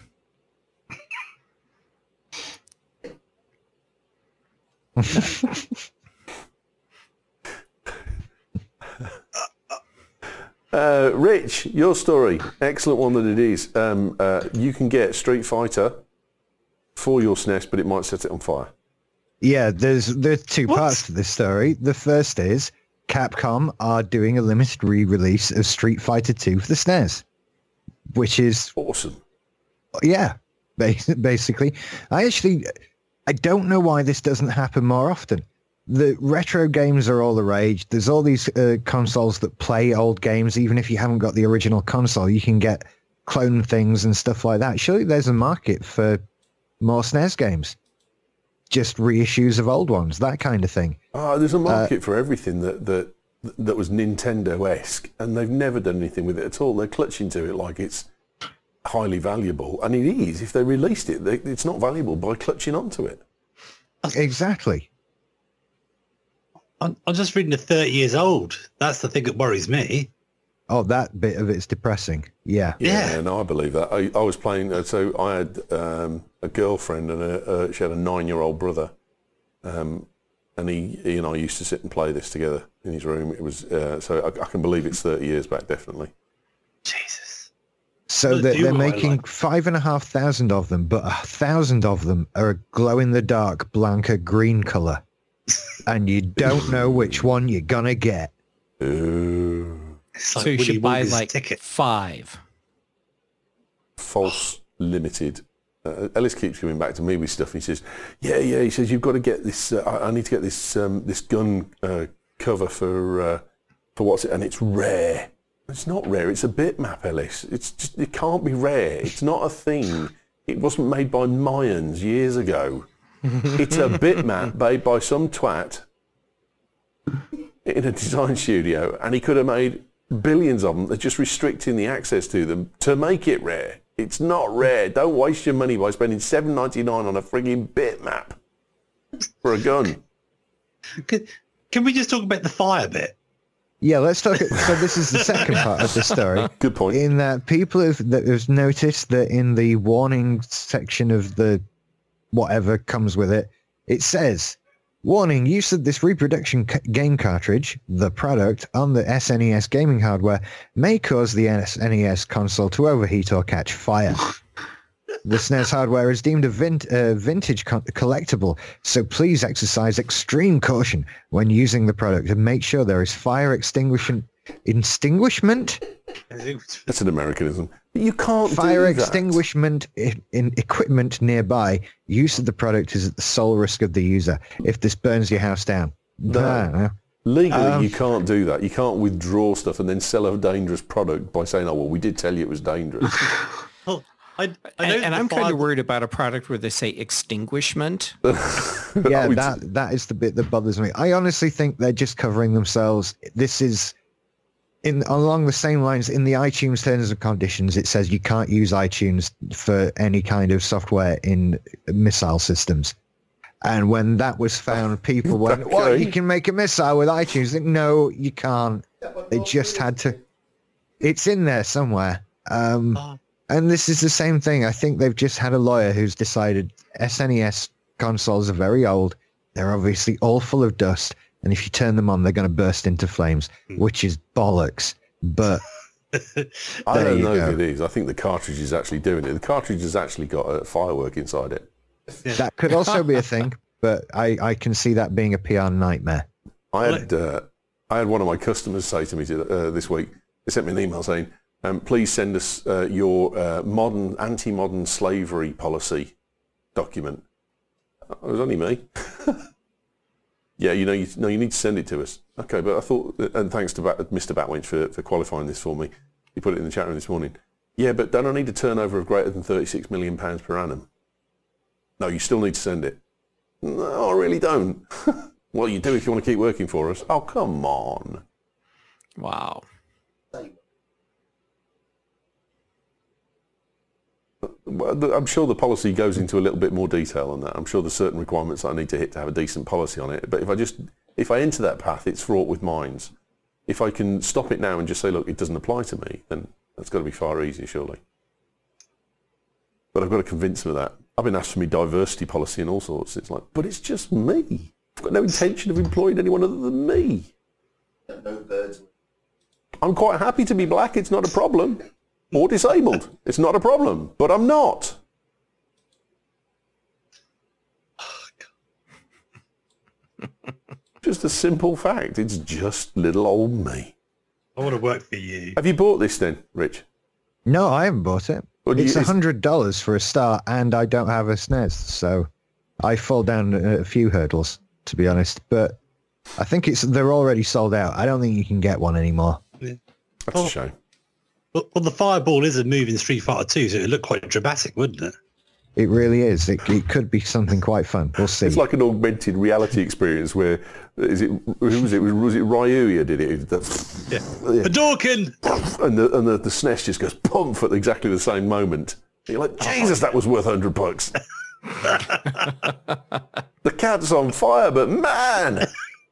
Uh, Rich, your story, excellent one that it is. Um, uh, you can get Street Fighter for your S N E S, but it might set it on fire. Yeah, there's there's two What? parts to this story. The first is Capcom are doing a limited re-release of Street Fighter two for the S N E S, which is Awesome. yeah, ba- basically. I actually I don't know why this doesn't happen more often. The retro games are all the rage. There's all these uh, consoles that play old games, even if you haven't got the original console. You can get clone things and stuff like that. Surely there's a market for more S N E S games, just reissues of old ones, that kind of thing. Oh, there's a market for everything that, that that was Nintendo-esque, and they've never done anything with it at all. They're clutching to it like it's highly valuable, and it is. If they released it, they, it's not valuable by clutching onto it. Exactly. I'm, I'm just reading the thirty years old. That's the thing that worries me. Oh, that bit of it's depressing. Yeah. Yeah. no, I believe that. I, I was playing, uh, so I had um, a girlfriend, and a, uh, she had a nine-year-old brother, um, and he, he and I used to sit and play this together in his room. It was uh, so I, I can believe it's thirty years back, definitely. Jesus. So Well, they're, do they're I making like- five and a half thousand of them, but a thousand of them are a glow-in-the-dark Blanca green color. And you don't know which one you're gonna get. Ooh. It's like So you Willy should buy Wonka's like ticket. five. False limited. Uh, Ellis keeps coming back to me with stuff. He says, "Yeah, yeah." He says, "You've got to get this. Uh, I, I need to get this um, this gun uh, cover for uh, for what's it? And it's rare. It's not rare. It's a bitmap, Ellis. It's just it can't be rare. It's not a thing. It wasn't made by Mayans years ago. It's a bitmap made by some twat in a design studio, and he could have made billions of them. They're just restricting the access to them to make it rare. It's not rare. Don't waste your money by spending seven ninety-nine on a frigging bitmap for a gun. Can, can we just talk about the fire bit? Yeah, let's talk. So this is the second part of the story. Good point. In that people have, that have noticed that in the warning section of the whatever comes with it, it says, warning, use of this reproduction c- game cartridge, the product, on the S N E S gaming hardware may cause the S N E S console to overheat or catch fire. The S N E S hardware is deemed a vint- uh, vintage co- collectible, so please exercise extreme caution when using the product and make sure there is fire extinguishment extinguishment That's an Americanism. You can't fire do that. extinguishment in, in equipment nearby. Use of the product is at the sole risk of the user. If this burns your house down, No. I don't know. Legally, Um, you can't do that. You can't withdraw stuff and then sell a dangerous product by saying, oh, well, we did tell you it was dangerous. Well, I, I know And, and the I'm kind fire- of worried about a product where they say extinguishment. Yeah, Oh, it's- that that is the bit that bothers me. I honestly think they're just covering themselves. This is in along the same lines in the iTunes terms and conditions. It says you can't use iTunes for any kind of software in missile systems. And when that was found, people went, "Well, Okay. you can make a missile with iTunes." Like, no, you can't. They just had to. It's in there somewhere. Um, Oh. and this is the same thing. I think they've just had a lawyer who's decided S N E S consoles are very old. They're obviously all full of dust. And if you turn them on, they're going to burst into flames, which is bollocks. But I There don't you know go. if it is. I think the cartridge is actually doing it. The cartridge has actually got a firework inside it. that could also be a thing. But I, I can see that being a P R nightmare. I had uh, I had one of my customers say to me to, uh, this week. They sent me an email saying, um, "Please send us uh, your uh, modern anti-modern slavery policy document." It was only me. Yeah, you know, you, no, you need to send it to us. Okay, but I thought, and thanks to Bat, Mister Batwinch for, for qualifying this for me. He put it in the chat room this morning. Yeah, but don't I need a turnover of greater than thirty-six million pounds per annum? No, you still need to send it. No, I really don't. Well, you do if you want to keep working for us. Oh, come on. Wow. Well, the- I'm sure the policy goes into a little bit more detail on that. I'm sure there's certain requirements that I need to hit to have a decent policy on it. But if I just, if I enter that path, it's fraught with mines. If I can stop it now and just say, look, it doesn't apply to me, then that's got to be far easier, surely. But I've got to convince them of that. I've been asked for me diversity policy and all sorts. It's like, but it's just me. I've got no intention of employing anyone other than me. No birds. I'm quite happy to be black. It's not a problem. Or disabled. It's not a problem. But I'm not. Just a simple fact. It's just little old me. I want to work for you. Have you bought this then, Rich? No, I haven't bought it. Well, you- It's a it's- hundred dollars for a start, and I don't have a S N E S, so I fall down a few hurdles, to be honest. But I think it's they're already sold out. I don't think you can get one anymore. That's Oh. a shame. Well, well, the fireball is a move in Street Fighter two, so it would look quite dramatic, wouldn't it? It really is. It, it could be something quite fun. We'll see. It's like an augmented reality experience where, is it, who was it? Was, was it Ryu who did it? The, Yeah. Hadouken! and the, and the, the S N E S just goes pump at exactly the same moment. You're like, Jesus, that was worth a hundred bucks. The cat's on fire, but man!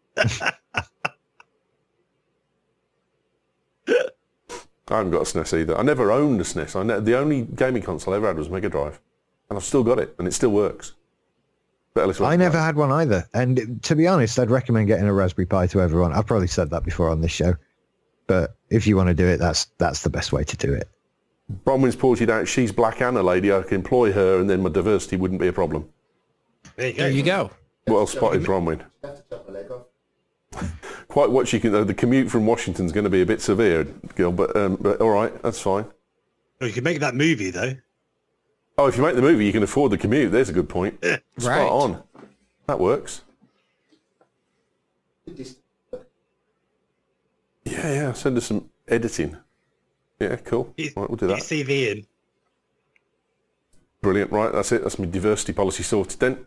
I haven't got a S N E S either. I never owned a S N E S. I ne- the only gaming console I ever had was Mega Drive. And I've still got it, and it still works. But Alice, I never had one either. And to be honest, I'd recommend getting a Raspberry Pi to everyone. I've probably said that before on this show. But if you want to do it, that's that's the best way to do it. Bronwyn's pointed out she's black and a lady. I can employ her, and then my diversity wouldn't be a problem. There you go. There you go. Well spotted, Bronwyn. Quite what she can. Uh, the commute from Washington's going to be a bit severe, Gil. But, um, but all right, that's fine. Oh, you can make that movie, though. Oh, if you make the movie, you can afford the commute. There's a good point. Spot Right. on. That works. Yeah, yeah. Send us some editing. Yeah, cool. Get All right, we'll do your that. C V in. Brilliant. Right, that's it. That's my diversity policy sorted then.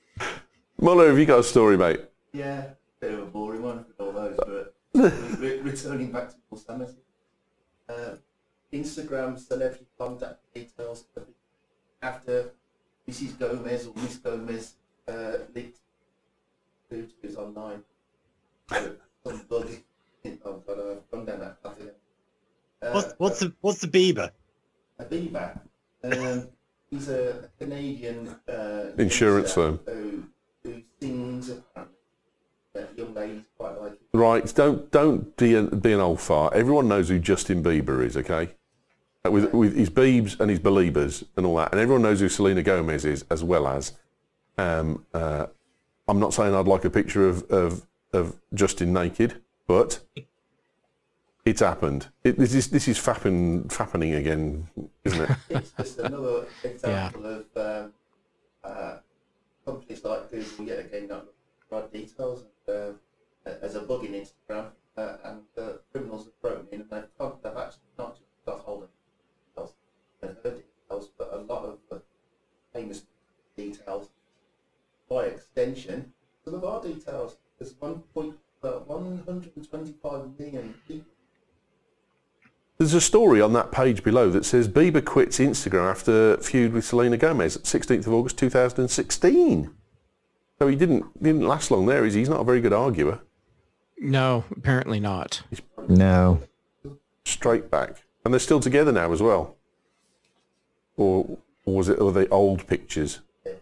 Muller, have you got a story, mate? Yeah, bit of a boring one with all those, but Rich, returning back to full sanity. Uh, Instagram celebrity contact details after Missus Gomez or Miss Gomez uh, leaked photos online. So, some bug. Oh God, I've gone down that path again. Uh, What's what's the what's the Bieber? A Bieber. Um, he's a Canadian uh, Insurance firm. Who, who sings apparently. Uh, young ladies quite like it. Right, don't don't be, a, be an old fart. Everyone knows who Justin Bieber is, okay? With, with his Biebs and his Beliebers and all that. And everyone knows who Selena Gomez is, as well as... Um, uh, I'm not saying I'd like a picture of, of, of Justin naked, but it's happened. It, this is this is fapping, fappening again, isn't it? It's just another example of um, uh, companies like Google yet again not provide details. And, uh, there's a bug in Instagram, uh, and uh, criminals have broken in, and they've, got, they've actually not just got hold of details and her details, but a lot of uh, famous details. By extension, some of our details. There's one point one hundred twenty-five million people. There's a story on that page below that says Bieber quits Instagram after feud with Selena Gomez, sixteenth of August two thousand sixteen. So he didn't didn't last long there, is he? He's not a very good arguer. No, apparently not. No. Straight back. And they're still together now as well. Or, or was it, or were they old pictures?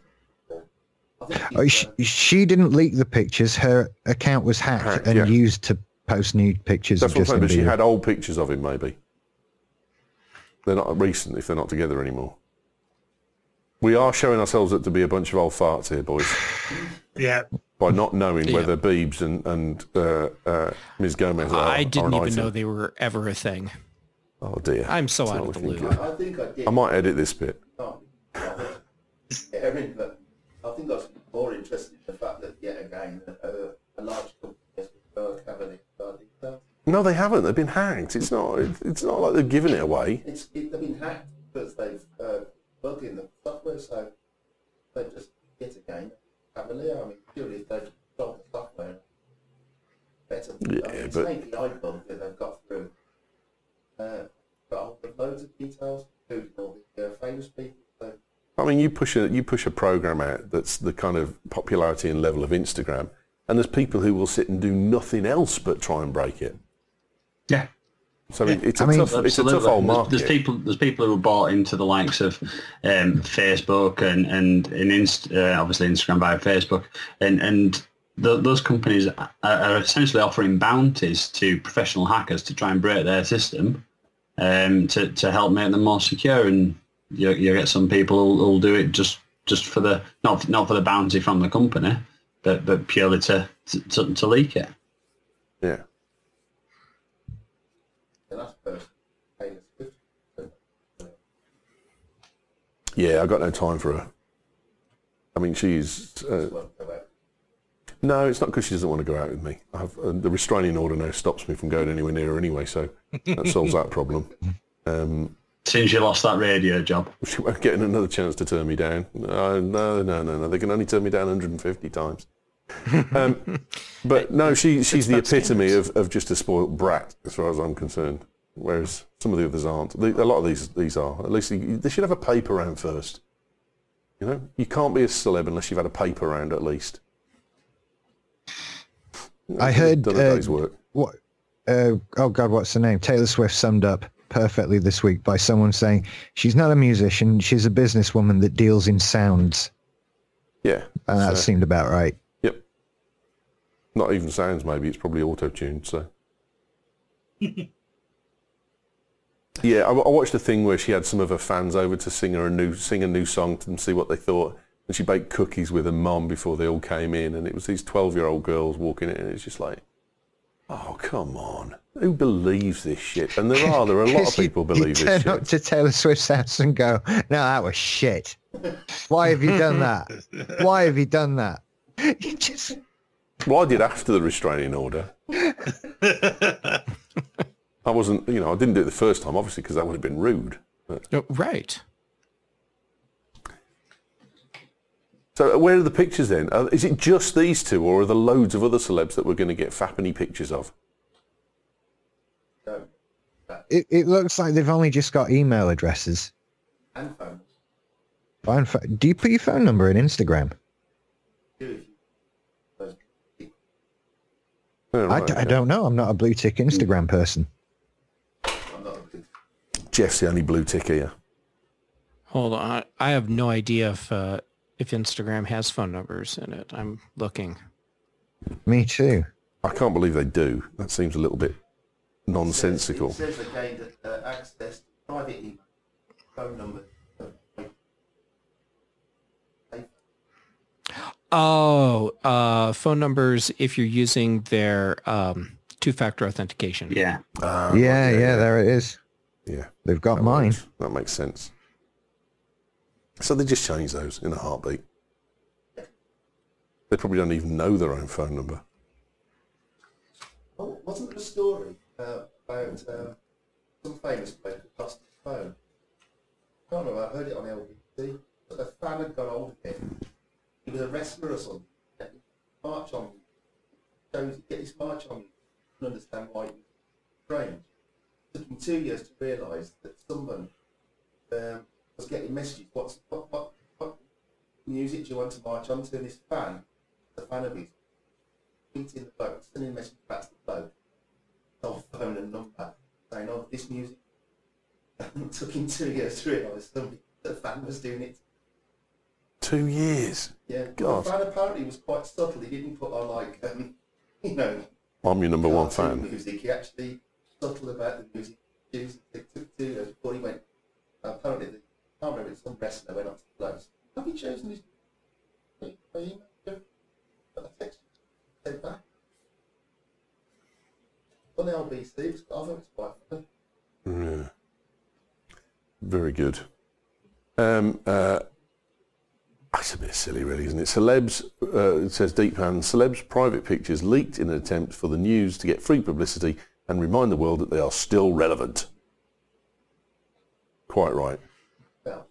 Oh, she, she didn't leak the pictures. Her account was hacked, Hacked, and yeah. used to post nude pictures That's of what I'm saying, Justin but she Bieber. had old pictures of him, maybe. They're not recent if they're not together anymore. We are showing ourselves up to be a bunch of old farts here, boys, Yeah. by not knowing Yeah. whether Biebs and, and uh, uh, Miz Gomez are I didn't are an even item. know they were ever a thing. Oh, dear. I'm so That's out not of the looking loop. good. I think I did. I might edit this bit. Oh, Erin, but I think I was more interested in the fact that yet again uh, a large company has been heavily details. No, they haven't. They've been hacked. It's not. It's not like they've given it away. It's it, they've been hacked because they've uh, bugged in the software, so they just yet again heavily. I mean, purely if they've sold the software, better. Yeah, I mean, it's but- an A P I bug that they've got through. Uh, got loads of details, including all the uh, famous people. So I mean, you push a you push a program out that's the kind of popularity and level of Instagram, and there's people who will sit and do nothing else but try and break it. Yeah. So it, it's a I mean- tough it's a tough old There's- market. There's people. There's people who are bought into the likes of um, Facebook and and in Inst- uh, obviously Instagram via Facebook, and and the, those companies are, are essentially offering bounties to professional hackers to try and break their system, um, to to help make them more secure. And you you get some people who'll, who'll do it just just for the not not for the bounty from the company, but but purely to to, to leak it. Yeah. the last person, Taylor Swift. Yeah, I got no time for her. I mean, she's... Uh, won't go out. no, it's not because she doesn't want to go out with me. I have, uh, the restraining order now stops me from going anywhere near her anyway, so that solves that problem. Um, Since you lost that radio job. she won't get another chance to turn me down. No, no, no, no, no. They can only turn me down one hundred fifty times. Um, but no, she she's the about epitome of, of just a spoilt brat, as far as I'm concerned. Whereas some of the others aren't. The, a lot of these these are. At least you, they should have a paper round first. You know, you can't be a celeb unless you've had a paper round at least. I heard done a uh, day's work. what? Uh, oh God, what's the name? Taylor Swift summed up perfectly this week by someone saying she's not a musician; she's a businesswoman that deals in sounds, Yeah, and that so- seemed about right. Yep. Not even sounds, maybe. It's probably auto-tuned, so... yeah, I, I watched a thing where she had some of her fans over to sing her a new sing a new song to them, see what they thought. And she baked cookies with her mum before they all came in, and it was these twelve-year-old girls walking in, and it's just like, oh, come on. Who believes this shit? And there are. There are a lot of 'Cause you- people believe you this turn up shit. to Taylor Swift's house and go, "No, that was shit. Why have you done that? Why have you done that?" You just... Well, I did after the restraining order. I wasn't, you know, I didn't do it the first time, obviously, because that would have been rude. But, Oh, right. so where are the pictures then? Uh, is it just these two, or are there loads of other celebs that we're going to get fappany pictures of? it, it looks like they've only just got email addresses. And phone. Fine. pho- Do you put your phone number in Instagram? Yeah, I, right, d- I okay. don't know. I'm not a blue tick Instagram person. I'm not a big Jeff's the only blue tick here. Hold on. I- I have no idea if uh, if Instagram has phone numbers in it. I'm looking. Me too. I can't believe they do. That seems a little bit nonsensical. It says again that uh, access to private email, phone number. Oh, uh, phone numbers if you're using their um, two-factor authentication. Yeah. Ah, yeah, right, yeah, there it is. Yeah, They've got that mine. works. That makes sense. So they just change those in a heartbeat. They probably don't even know their own phone number. Oh, wasn't there a story uh, about uh, some famous bloke who lost his phone? I can't remember, I heard it on L B C, but a fan had got hold of him. He was a wrestler or something. March on, shows, get his march on, you can understand why he was strange. It took him two years to realise that someone um, was getting messages. What's, what, what, what music do you want to march on to? And this fan, the fan of his, tweeting the bloke, sending a message back to the bloke, off phone and number, saying, oh, this music. It took him two years to realise somebody, the fan was doing it. Two years. Yeah, God. the fan apparently was quite subtle. He didn't put on like, um, you know, I'm your number one cartoon fan. music. He actually subtle about the music. It took two years before he went. Apparently, the, I can't remember, some wrestler went up to the bloke. Have you chosen this? My email? But I texted you. Said back. On the L B C, it was, I thought it was quite funny. Yeah. Very good. Um, uh, it's a bit silly, really, isn't it? Celebs, uh, it says Deep Hand, celebs' private pictures leaked in an attempt for the news to get free publicity and remind the world that they are still relevant. Quite right. Well,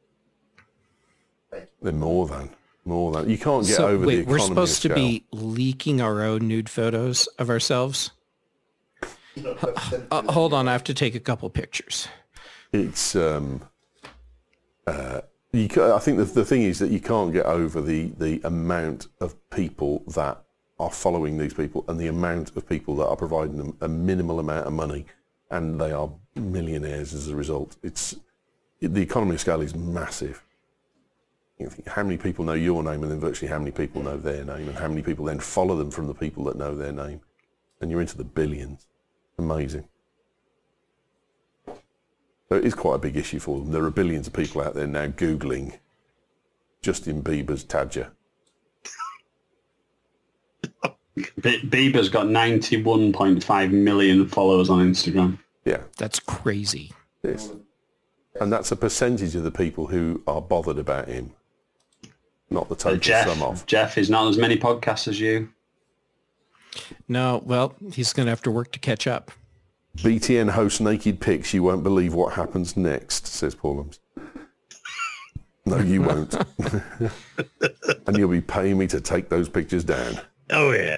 They're more than. More than. You can't get So over wait, the economy we're supposed of to be leaking our own nude photos of ourselves? you're not supposed to send Uh, through hold the- on, I have to take a couple pictures. It's um, uh, you ca I think the, the thing is that you can't get over the, the amount of people that are following these people and the amount of people that are providing them a minimal amount of money, and they are millionaires as a result. It's the economy of scale is massive. You think how many people know your name, and then virtually how many people know their name, and how many people then follow them from the people that know their name, and you're into the billions. Amazing. So it is quite a big issue for them. There are billions of people out there now Googling Justin Bieber's Tadger. Be- Bieber's got ninety-one point five million followers on Instagram. Yeah, That's crazy. it is. And that's a percentage of the people who are bothered about him, not the Uh, total sum Jeff, of. Jeff is not on as many podcasts as you. No, well, he's going to have to work to catch up. B T N hosts naked pics. You won't believe what happens next, says Paulums. No, you won't. And you'll be paying me to take those pictures down. Oh, yeah.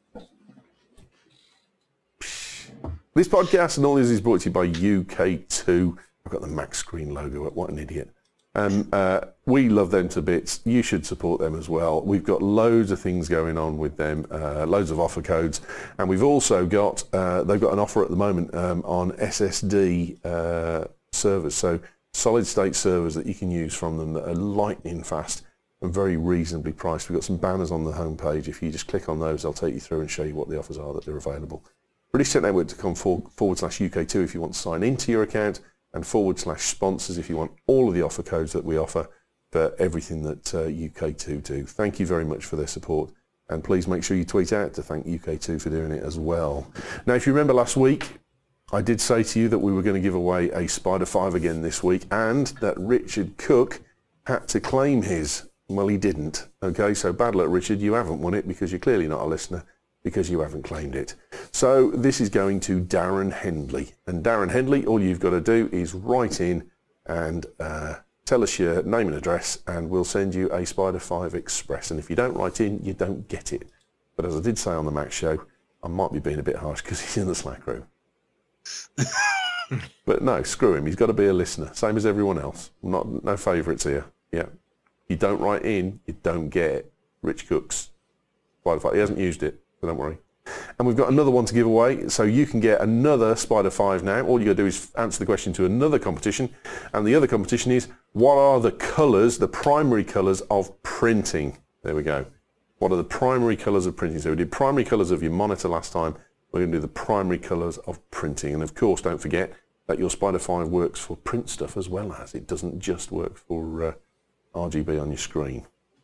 This podcast and all this is brought to you by U K two. I've got the Mac Screen logo up. What an idiot. Um, uh, we love them to bits. You should support them as well. We've got loads of things going on with them, uh, loads of offer codes. And we've also got, uh, they've got an offer at the moment um, on S S D uh, servers. So solid state servers that you can use from them that are lightning fast and very reasonably priced. We've got some banners on the homepage. If you just click on those, they'll take you through and show you what the offers are that are available. British Tech Network dot com forward, forward slash U K two if you want to sign into your account, and forward slash sponsors if you want all of the offer codes that we offer for everything that uh, U K two do. Thank you very much for their support, and please make sure you tweet out to thank U K two for doing it as well. Now, if you remember last week, I did say to you that we were going to give away a Spider five again this week, and that Richard Cook had to claim his. Well, he didn't. Okay, so bad luck, Richard. You haven't won it because you're clearly not a listener, because you haven't claimed it. So this is going to Darren Hendley. And Darren Hendley, all you've got to do is write in and uh, tell us your name and address, and we'll send you a Spider five Express. And if you don't write in, you don't get it. But as I did say on the Max Show, I might be being a bit harsh because he's in the Slack room. But no, screw him. He's got to be a listener, same as everyone else. Not no favourites here. Yeah, you don't write in, you don't get it. Rich Cooks, Spider-Five. He hasn't used it, so don't worry. And we've got another one to give away, so you can get another Spider five now. All you got to do is answer the question to another competition, and the other competition is, what are the colours, the primary colours of printing? There we go. What are the primary colours of printing? So we did primary colours of your monitor last time. We're going to do the primary colours of printing. And of course, don't forget that your Spider five works for print stuff as well as. It doesn't just work for uh, R G B on your screen.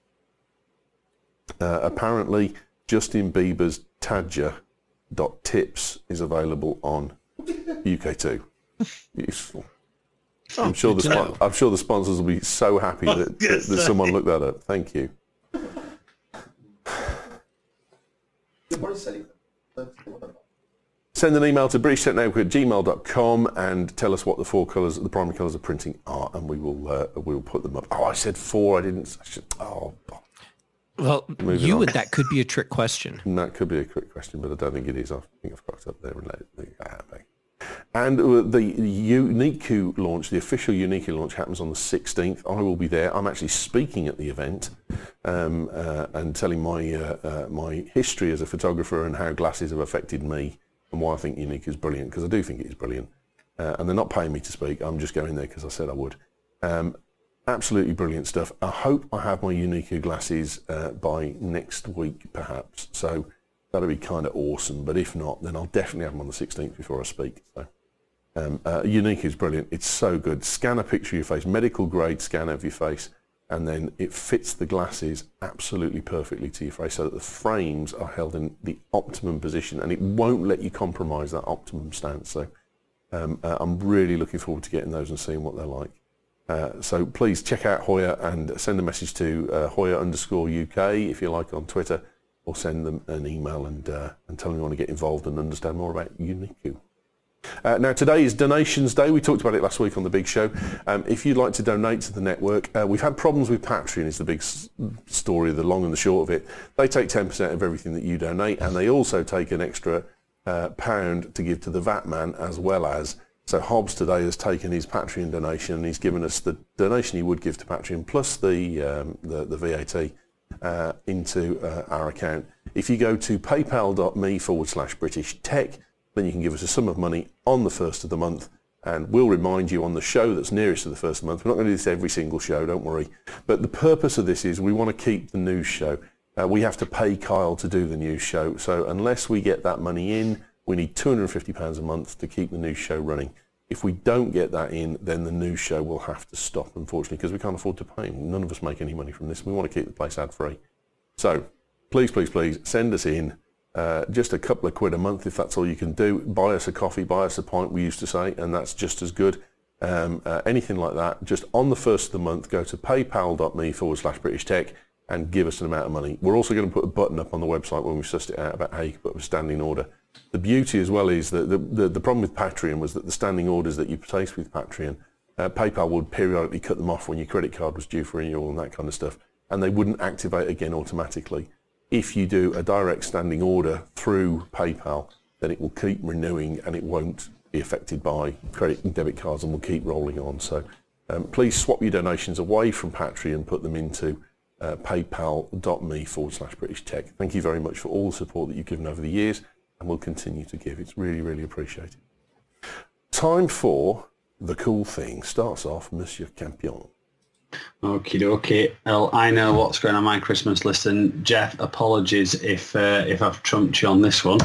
Uh, apparently, Justin Bieber's Tadger.tips is available on U K two. Useful. I'm sure the spon- I'm sure the sponsors will be so happy that, that, that someone looked that up. Thank you. Send an email to british tech network at gmail dot com and tell us what the four colours, the primary colours of printing are, and we will uh, we will put them up. Oh, I said four. I didn't. I should, oh. Well, Moving you on. would. That could be a trick question. That could be a quick question, but I don't think it is. I think I've got it up there and let it happen. And uh, the Uniku launch, the official Uniku launch, happens on the sixteenth. I will be there. I'm actually speaking at the event um, uh, and telling my uh, uh, my history as a photographer and how glasses have affected me and why I think Uniku is brilliant, because I do think it is brilliant. Uh, and they're not paying me to speak. I'm just going there because I said I would. Um, absolutely brilliant stuff. I hope I have my Uniku glasses uh, by next week, perhaps. So that'll be kind of awesome. But if not, then I'll definitely have them on the sixteenth before I speak. So um, uh, Uniku is brilliant. It's so good. Scan a picture of your face, medical grade scan of your face, and then it fits the glasses absolutely perfectly to your face so that the frames are held in the optimum position, and it won't let you compromise that optimum stance. So um, uh, I'm really looking forward to getting those and seeing what they're like. Uh, so please check out Hoya and send a message to uh, Hoya underscore U K if you like on Twitter, or send them an email and uh, and tell them you want to get involved and understand more about Uniku. Uh, now today is Donations Day. We talked about it last week on the Big Show. Um, if you'd like to donate to the network, uh, we've had problems with Patreon is the big s- story, the long and the short of it. They take ten percent of everything that you donate, and they also take an extra uh, pound to give to the V A T man as well as. So Hobbs today has taken his Patreon donation and he's given us the donation he would give to Patreon plus the um, the, the V A T uh, into uh, our account. If you go to paypal.me forward slash British Tech, then you can give us a sum of money on the first of the month, and we'll remind you on the show that's nearest to the first of the month. We're not going to do this every single show, don't worry. But the purpose of this is we want to keep the news show. Uh, we have to pay Kyle to do the news show. So unless we get that money in, we need two hundred fifty pounds a month to keep the news show running. If we don't get that in, then the news show will have to stop, unfortunately, because we can't afford to pay him. None of us make any money from this. We want to keep the place ad-free. So please, please, please send us in. Uh, just a couple of quid a month if that's all you can do. Buy us a coffee, buy us a pint, we used to say, and that's just as good. Um, uh, anything like that, just on the first of the month, go to paypal.me forward slash British Tech and give us an amount of money. We're also going to put a button up on the website when we've sussed it out about how you can put up a standing order. The beauty as well is that the, the, the problem with Patreon was that the standing orders that you placed with Patreon, uh, PayPal would periodically cut them off when your credit card was due for renewal and that kind of stuff, and they wouldn't activate again automatically. If you do a direct standing order through PayPal, then it will keep renewing and it won't be affected by credit and debit cards and will keep rolling on. So um, please swap your donations away from Patreon, put them into uh, paypal.me forward slash British Tech. Thank you very much for all the support that you've given over the years and will continue to give. It's really, really appreciated. Time for the cool thing. Starts off Monsieur Campion. Okie dokie. Well, I know what's going on my Christmas list, and Jeff, apologies if uh, if I've trumped you on this one.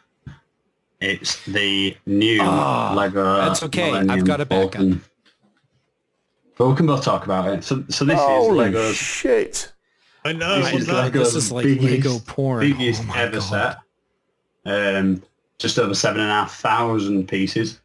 It's the new Oh, Lego. that's okay. I've Millennium got it back Falcon. on. But we can both talk about it. So, so this Holy is Lego's. shit. I know. This What's is that? Lego's This is like biggest, Lego porn. biggest Oh my ever God. set. Um, just over seven and a half thousand pieces.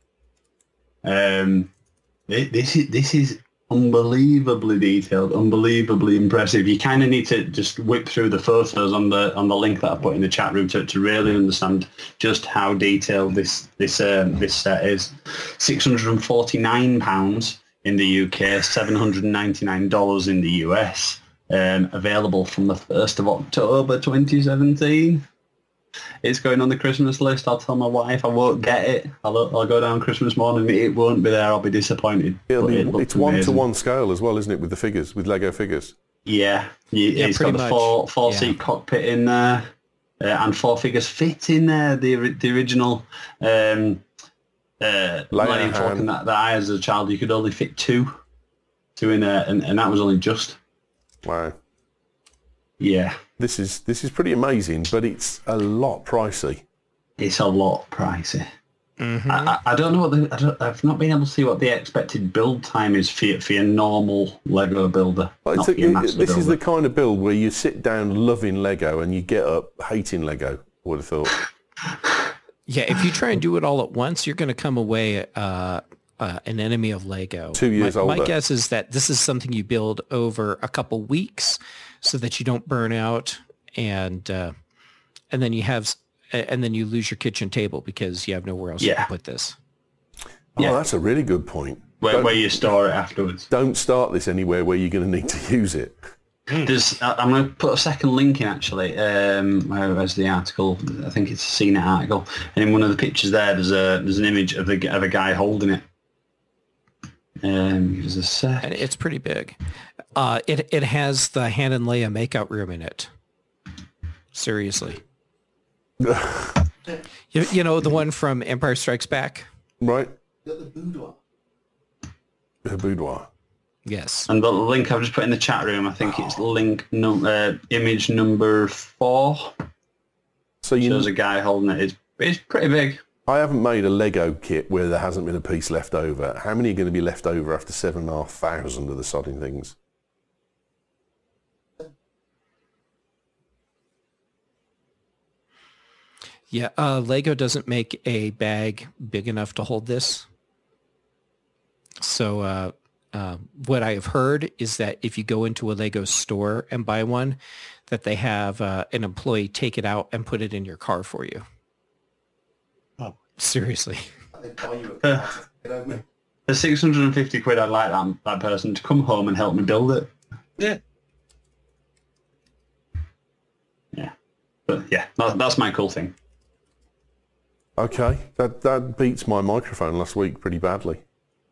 Um, thi- this is this is unbelievably detailed, unbelievably impressive. You kind of need to just whip through the photos on the on the link that I put in the chat room to, to really understand just how detailed this this um, this set is. Six hundred and forty nine pounds in the U K, seven hundred and ninety nine dollars in the U S. Um, available from the first of October twenty seventeen. it's going on the Christmas list. I'll tell my wife I won't get it. I'll, I'll go down Christmas morning. It won't be there. I'll be disappointed. It'll But be, it looks it's one to amazing. one scale as well, isn't it, with the figures, with Lego figures? Yeah, you, Yeah, it's pretty got the much. four four Yeah. seat cockpit in there, uh, and four figures fit in there. The ori- the original um, uh, Leia Millennium Falcon Han. that, that I, as a child, you could only fit two, two in there, and, and that was only just. Wow. Yeah, This is this is pretty amazing, but it's a lot pricey. it's a lot pricey. Mm-hmm. I, I I don't know what the, I don't, I've not been able to see what the expected build time is for your, for your normal Lego builder. Well, not it's for your a- master this is builder. the kind of build where you sit down loving Lego and you get up hating Lego, I would have thought. Yeah, if you try and do it all at once, you're going to come away uh, uh, an enemy of Lego. Two years my, older. My guess is that this is something you build over a couple weeks so that you don't burn out, and uh, and then you have, s- and then you lose your kitchen table because you have nowhere else Yeah. to put this. Yeah. Oh, that's a really good point. where, Don't, where you store it afterwards. don't start this anywhere where you're going to need to use it. There's, I- I'm going to put a second link in actually. Um, where, where's the article? I think it's a C net article. And in one of the pictures there, there's a there's an image of the of a guy holding it. Um, there's a sec. And it's pretty big. Uh, it it has the Han and Leia makeout room in it. Seriously. you, you know, the one from Empire Strikes Back? Right? Got the boudoir. The boudoir. Yes. And the link I've just put in the chat room, I think it's link num- uh, image number four. So you Shows a guy holding it. It's, it's pretty big. I haven't made a Lego kit where there hasn't been a piece left over. How many are going to be left over after seven and a half thousand of the sodding things? Yeah, uh, Lego doesn't make a bag big enough to hold this. So uh, uh, what I have heard is that if you go into a Lego store and buy one, that they have uh, an employee take it out and put it in your car for you. Oh. Seriously. They buy you a car. You know, we- For six hundred fifty quid, I'd like that, that person to come home and help me build it. Yeah. Yeah. But yeah, that, that's my cool thing. Okay, that that beats my microphone last week pretty badly.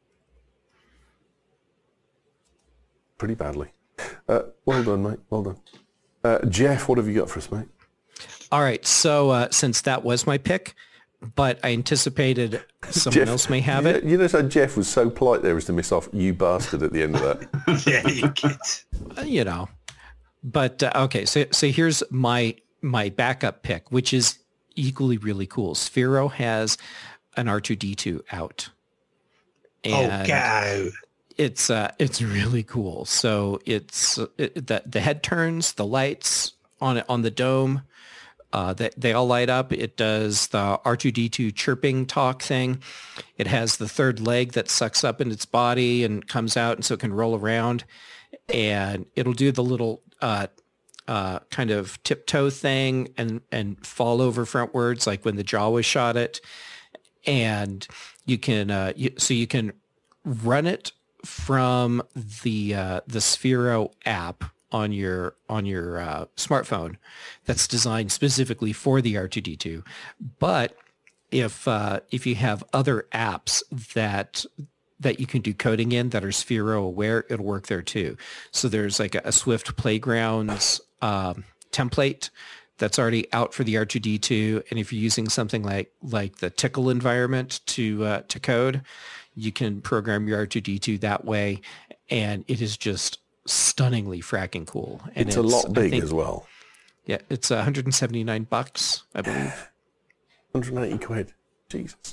Pretty badly. Uh, well done, mate. Well done. Uh, Jeff, what have you got for us, mate? All right. So uh, since that was my pick, but I anticipated someone Jeff, else may have you it. know- You know, so Jeff was so polite there as to miss off "you bastard" at the end of that. Yeah, you get. Uh, you know, but uh, okay. So so here's my my backup pick, which is equally really cool. Sphero has an R two D two out, Oh, and get out. it's uh it's really cool. So it's uh, it, the the head turns, the lights on it on the dome. Uh, they, they all light up. It does the R two D two chirping talk thing. It has the third leg that sucks up in its body and comes out, and so it can roll around. And it'll do the little uh, uh, kind of tiptoe thing and, and fall over frontwards, like when the Jawa shot it. And you can uh, you, so you can run it from the uh, the Sphero app on your on your uh, smartphone that's designed specifically for the R two D two. But if uh, if you have other apps that that you can do coding in that are Sphero aware, it'll work there too. So there's like a, a Swift Playgrounds um, template that's already out for the R two D two, and if you're using something like like the Tickle environment to uh, to code, you can program your R two D two that way, and it is just stunningly fracking cool. And It's, a lot I big think- as well. Yeah, it's one hundred seventy-nine bucks, I believe. one hundred eighty quid. Jesus.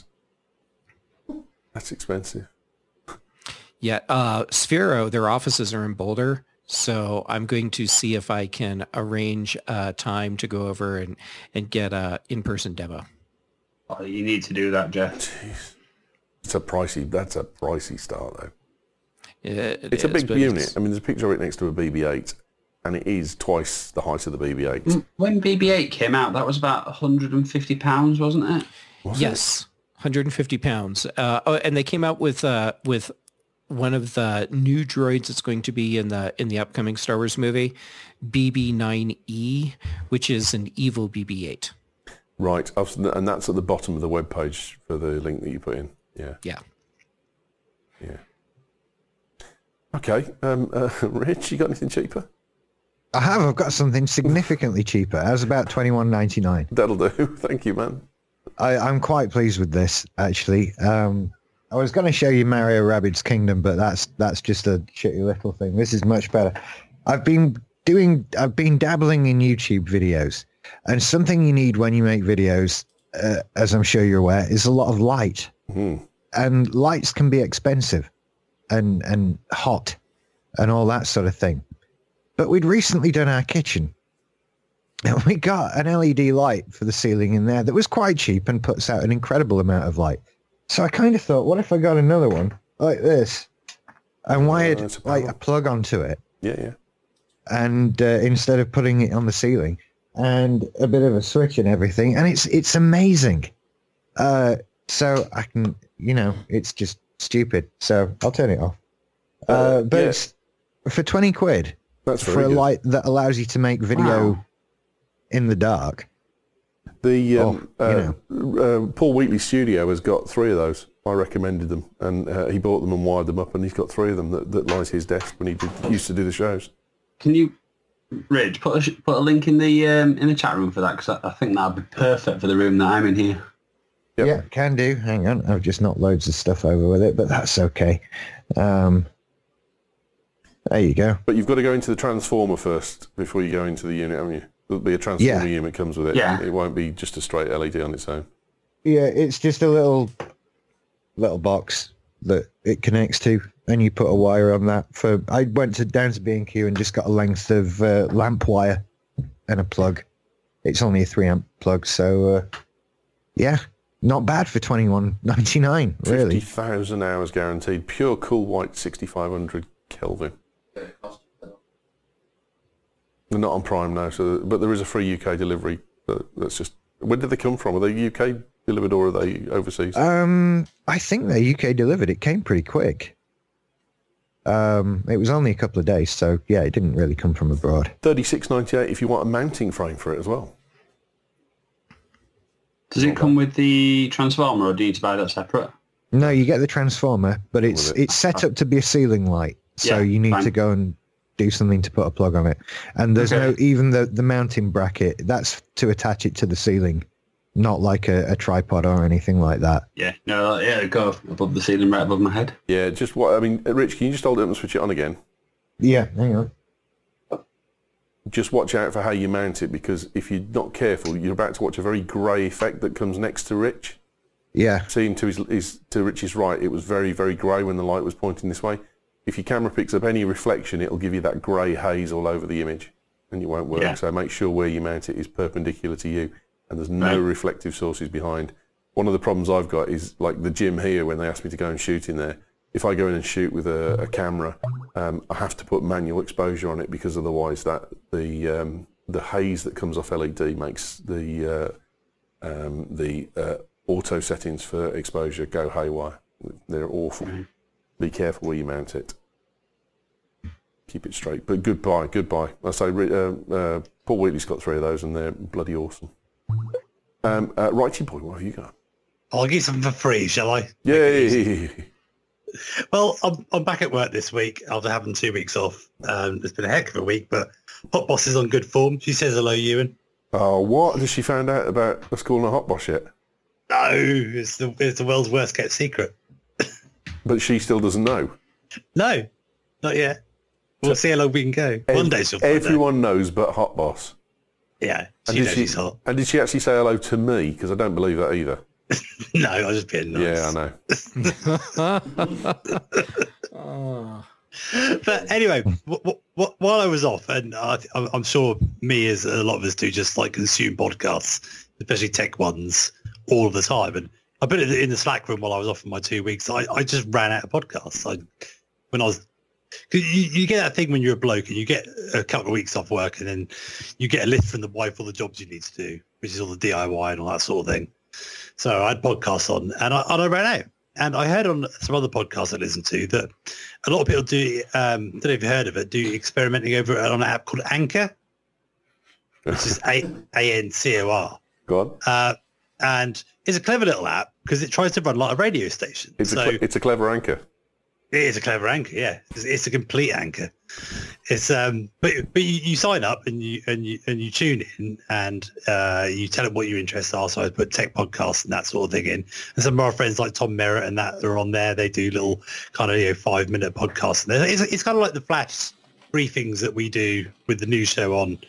That's expensive. Yeah, uh, Sphero, their offices are in Boulder, so I'm going to see if I can arrange a time to go over and, and get a in-person demo. Oh, you need to do that, Jeff. Jeez. It's a pricey, that's a pricey start though. It It's a is, big but unit. it's- I mean, there's a picture of it next to a B B eight, and it is twice the height of the B B eight. When B B eight came out, that was about one hundred fifty pounds, wasn't it? Was Yes, one hundred fifty pounds. Uh, oh, and they came out with uh, with one of the new droids that's going to be in the in the upcoming Star Wars movie, B B nine E, which is an evil B B eight. Right, I've, and that's at the bottom of the web page for the link that you put in. Yeah. Yeah. Yeah. Okay, um, uh, Rich, you got anything cheaper? I have. I've got something significantly cheaper. It was about twenty-one ninety-nine. That'll do. Thank you, man. I, I'm quite pleased with this, actually. Um, I was going to show you Mario Rabbids Kingdom, but that's that's just a shitty little thing. This is much better. I've been doing. I've been dabbling in YouTube videos, and something you need when you make videos, uh, as I'm sure you're aware, is a lot of light. Mm. And lights can be expensive, and and hot, and all that sort of thing. But we'd recently done our kitchen, and we got an L E D light for the ceiling in there that was quite cheap and puts out an incredible amount of light. So I kind of thought, what if I got another one like this and wired that's a like power. a plug onto it, Yeah, yeah. and uh, instead of putting it on the ceiling, and a bit of a switch and everything, and it's it's amazing. Uh, so I can, you know, it's just stupid. So I'll turn it off. Uh, Uh, but yeah. it's for twenty quid. That's For very a good. light that allows you to make video Wow. in the dark. The um, Oh, uh, you uh, Paul Wheatley studio has got three of those. I recommended them, and uh, he bought them and wired them up, and he's got three of them that, that lies his desk when he did, used to do the shows. Can you, Rich, put a, sh- put a link in the um, in the chat room for that? Because I, I think that'd be perfect for the room that I'm in here. Yep. Yeah, can do. Hang on. I've just knocked loads of stuff over with it, but that's okay. Um, there you go. But you've got to go into the transformer first before you go into the unit, haven't you? There'll be a transformer Yeah. unit comes with it. Yeah. It won't be just a straight L E D on its own. Yeah, it's just a little little box that it connects to, and you put a wire on that. For I went to down to B and Q and just got a length of uh, lamp wire and a plug. It's only a three amp plug, so uh, yeah, not bad for twenty-one ninety-nine. Really. fifty thousand hours guaranteed. Pure cool white sixty-five hundred Kelvin. They're not on Prime now, so but there is a free U K delivery. But that's just where did they come from? Are they U K delivered or are they overseas? Um, I think they're U K delivered. It came pretty quick. Um, it was only a couple of days, so yeah, it didn't really come from abroad. thirty-six ninety-eight if you want a mounting frame for it as well. Does it come with the transformer, or do you need to buy that separate? No, you get the transformer, but it's With it. it's set up to be a ceiling light, so Yeah, you need fine. to go and do something to put a plug on it. And there's Okay. no even the the mounting bracket. That's to attach it to the ceiling, not like a, a tripod or anything like that. Yeah, no, yeah, it'd go above the ceiling, right above my head. Yeah, just what I mean, Rich, can you just hold it up and switch it on again? Yeah, hang on. Just watch out for how you mount it, because if you're not careful, you're about to watch a very grey effect that comes next to Rich. Yeah, Seeing to his, his to Rich's right, it was very, very grey when the light was pointing this way. If your camera picks up any reflection, it'll give you that grey haze all over the image, and it won't work. Yeah. So make sure where you mount it is perpendicular to you, and there's no Right. reflective sources behind. One of the problems I've got is like the gym here, when they ask me to go and shoot in there. If I go in and shoot with a, a camera, um, I have to put manual exposure on it, because otherwise that the um, the haze that comes off L E D makes the uh, um, the uh, auto settings for exposure go haywire. They're awful. Right. Be careful where you mount it. Keep it straight. But goodbye, goodbye. I say, uh, uh, Paul Wheatley's got three of those, and they're bloody awesome. Um, uh, Righty boy, what have you got? I'll get some for free, shall I? Yay! Well, I'm, I'm back at work this week after having two weeks off. Um, it's been a heck of a week, but Hot Boss is on good form. She says hello, Ewan. Oh, what? Has she found out about us calling her Hot Boss yet? No, it's the it's the world's worst kept secret. But she still doesn't know. No, not yet. We'll see how long we can go. One day she'll find out. Everyone knows but Hot Boss. Yeah, And she did knows she, she's hot. and did she actually say hello to me? Because I don't believe that either. No, I was just being nice. Yeah, I know. But anyway, w- w- w- while I was off, and I, I'm I'm sure me, as a lot of us do, just like consume podcasts, especially tech ones, all of the time. And I put it in the Slack room while I was off for my two weeks. I, I just ran out of podcasts. I, when I was, cause you, you get that thing when you're a bloke and you get a couple of weeks off work, and then you get a list from the wife all the jobs you need to do, which is all the D I Y and all that sort of thing. So I had podcasts on, and I, and I ran out. And I heard on some other podcasts I listened to that a lot of people do, um, don't know if you've heard of it, do experimenting over on an app called Anchor, which is A N C O R. Go on. Uh, and it's a clever little app because it tries to run like a radio station. It's, so a, cle- it's a clever anchor. it is a clever anchor, yeah. It's, it's a complete anchor. It's um, but but you, you sign up and you and you and you tune in and uh, you tell it what your interests are. So I put tech podcasts and that sort of thing in. And some of our friends like Tom Merritt and that are on there. They do little kind of you know five minute podcasts. And it's it's kind of like the flash briefings that we do with the news show on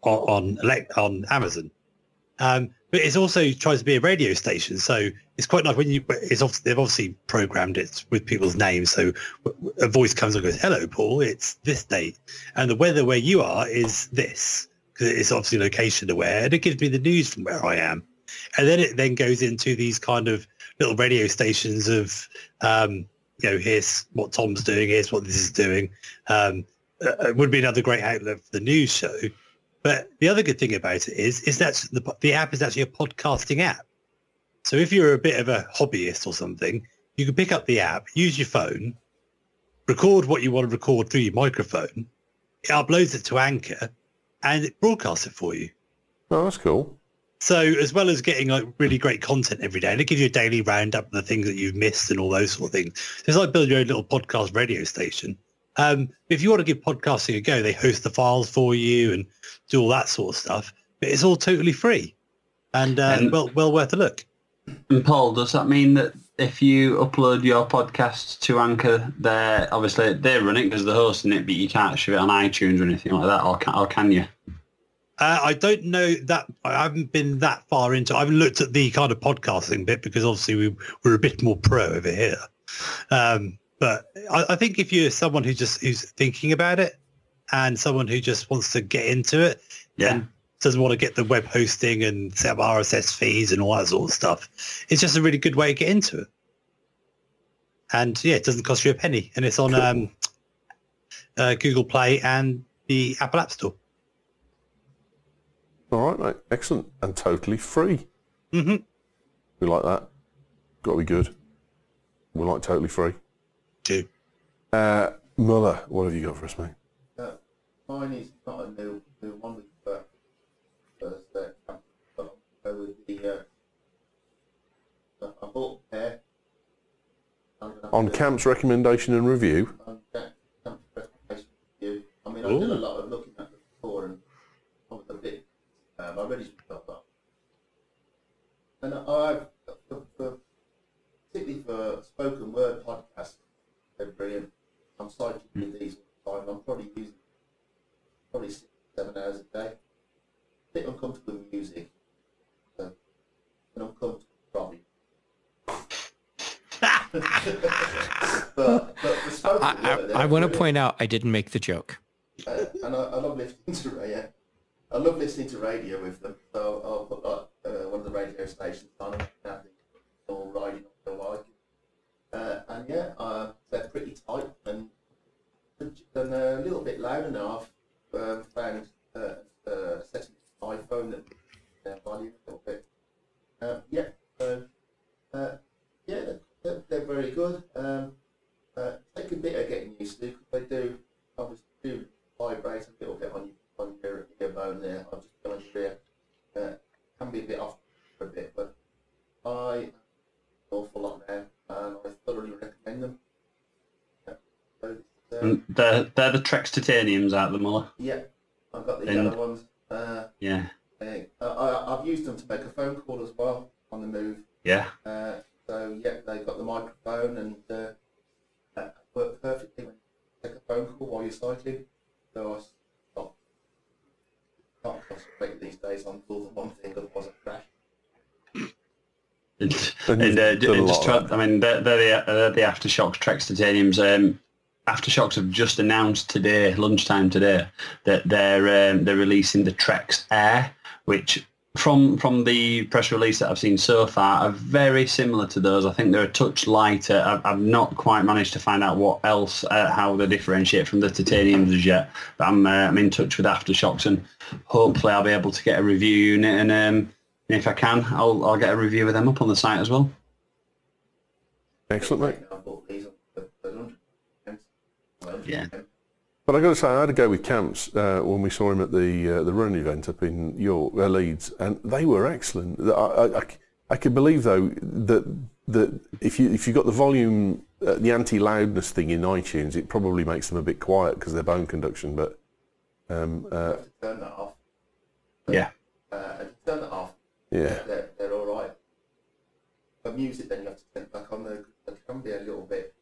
on on, on Amazon. Um, but it's also tries to be a radio station, so it's quite nice when you. It's obviously, they've obviously programmed it with people's names, so a voice comes and goes, "Hello, Paul. It's this date, and the weather where you are is this," because it's obviously location aware, and it gives me the news from where I am, and then it then goes into these kind of little radio stations of, um, you know, here's what Tom's doing, here's what this is doing. Um, it would be another great outlet for the news show. But the other good thing about it is, is that the, the app is actually a podcasting app. So if you're a bit of a hobbyist or something, you can pick up the app, use your phone, record what you want to record through your microphone, it uploads it to Anchor, and it broadcasts it for you. Oh, that's cool. So as well as getting like really great content every day, and it gives you a daily roundup of the things that you've missed and all those sort of things. So it's like building your own little podcast radio station. Um, if you want to give podcasting a go, they host the files for you and do all that sort of stuff. But it's all totally free and, uh, And- well well worth a look. And Paul, does that mean that if you upload your podcasts to Anchor, they're obviously they run it because they're hosting it, but you can't shove it on iTunes or anything like that, or can, or can you? Uh, I don't know that. I haven't been that far into. I haven't looked at the kind of podcasting bit because obviously we, we're a bit more pro over here. Um, but I, I think if you're someone who just who's thinking about it and someone who just wants to get into it, Yeah. and doesn't want to get the web hosting and set up R S S feeds and all that sort of stuff, it's just a really good way to get into it. And yeah, it doesn't cost you a penny, and it's on um, uh, Google Play and the Apple App Store. All right, mate. Excellent. And totally free. Mm-hmm. We like that. Got to be good. We like totally free. Too. Uh, Muller, what have you got for us, mate? Uh, mine is not a new, new one with the first uh, camp, but I'll go with the. Uh, I bought a pair. I'm gonna have On to- Camp's recommendation and review. on Camp- Camp's recommendation review. I mean, I did a lot of looking at them before, and I was a bit. Um, I really felt that. And I, for, for, particularly for spoken word podcasts, they're brilliant. I'm cycling with these all the time. I'm probably using probably six, seven hours a day. A bit uncomfortable with music, so an uncomfortable probably. but, but for spoken I, word, they're I, I want to brilliant. point out I didn't make the joke. Uh, and I, I love listening to yeah, I love listening to radio with them. So I'll put like, uh, one of the radio stations on and have the all riding up the like. Uh, and yeah, uh, they're pretty tight and and a little bit louder now. I've um, found uh, uh, setting my iPhone and their volume a little bit. Uh, yeah, so uh, yeah, they're, they're very good. Um, uh, take a bit of getting used to because they do obviously do vibrate a little bit on your on your ear bone there. I'll just go on your ear. Uh, can be a bit off for a bit, but I an awful lot now, and I thoroughly recommend them. Yeah, so, uh, And they're, they're the Trex Titaniums out of the Muller. yeah, I've got the And- yellow ones. Uh, Yeah. I, I, I've used them to make a phone call as well on the move. Yeah. Uh, so yeah, they've got the microphone and uh, that work perfectly when you take a phone call while you're cycling. So I stop. Can't concentrate these days on more than one thing, otherwise I crash. And, And and, you've uh, done a and lot just of try, I mean, they're, they're, the, they're the Aftershocks Trex Titaniums. Um, Aftershocks have just announced today, lunchtime today, that they're um, they're releasing the Trex Air, which from from the press release that I've seen so far are very similar to those. I think they're a touch lighter. I've, I've not quite managed to find out what else, uh, how they differentiate from the Titaniums as yet. But I'm uh, I'm in touch with Aftershocks, and hopefully I'll be able to get a review unit. And um, if I can, I'll I'll get a review of them up on the site as well. Excellent, mate. I bought these on the one hundred pence. Yeah. But I got to say, I had to go with Camps uh, when we saw him at the uh, the running event up in York, uh, Leeds, and they were excellent. I, I, I, I could believe though that that if you if you got the volume, uh, the anti-loudness thing in iTunes, it probably makes them a bit quiet because of their bone conduction. But um, uh, turn that off. Yeah. Uh, and turn that off. yeah, They're, they're all right. But music, then you have to turn it back on. They they can be a little bit,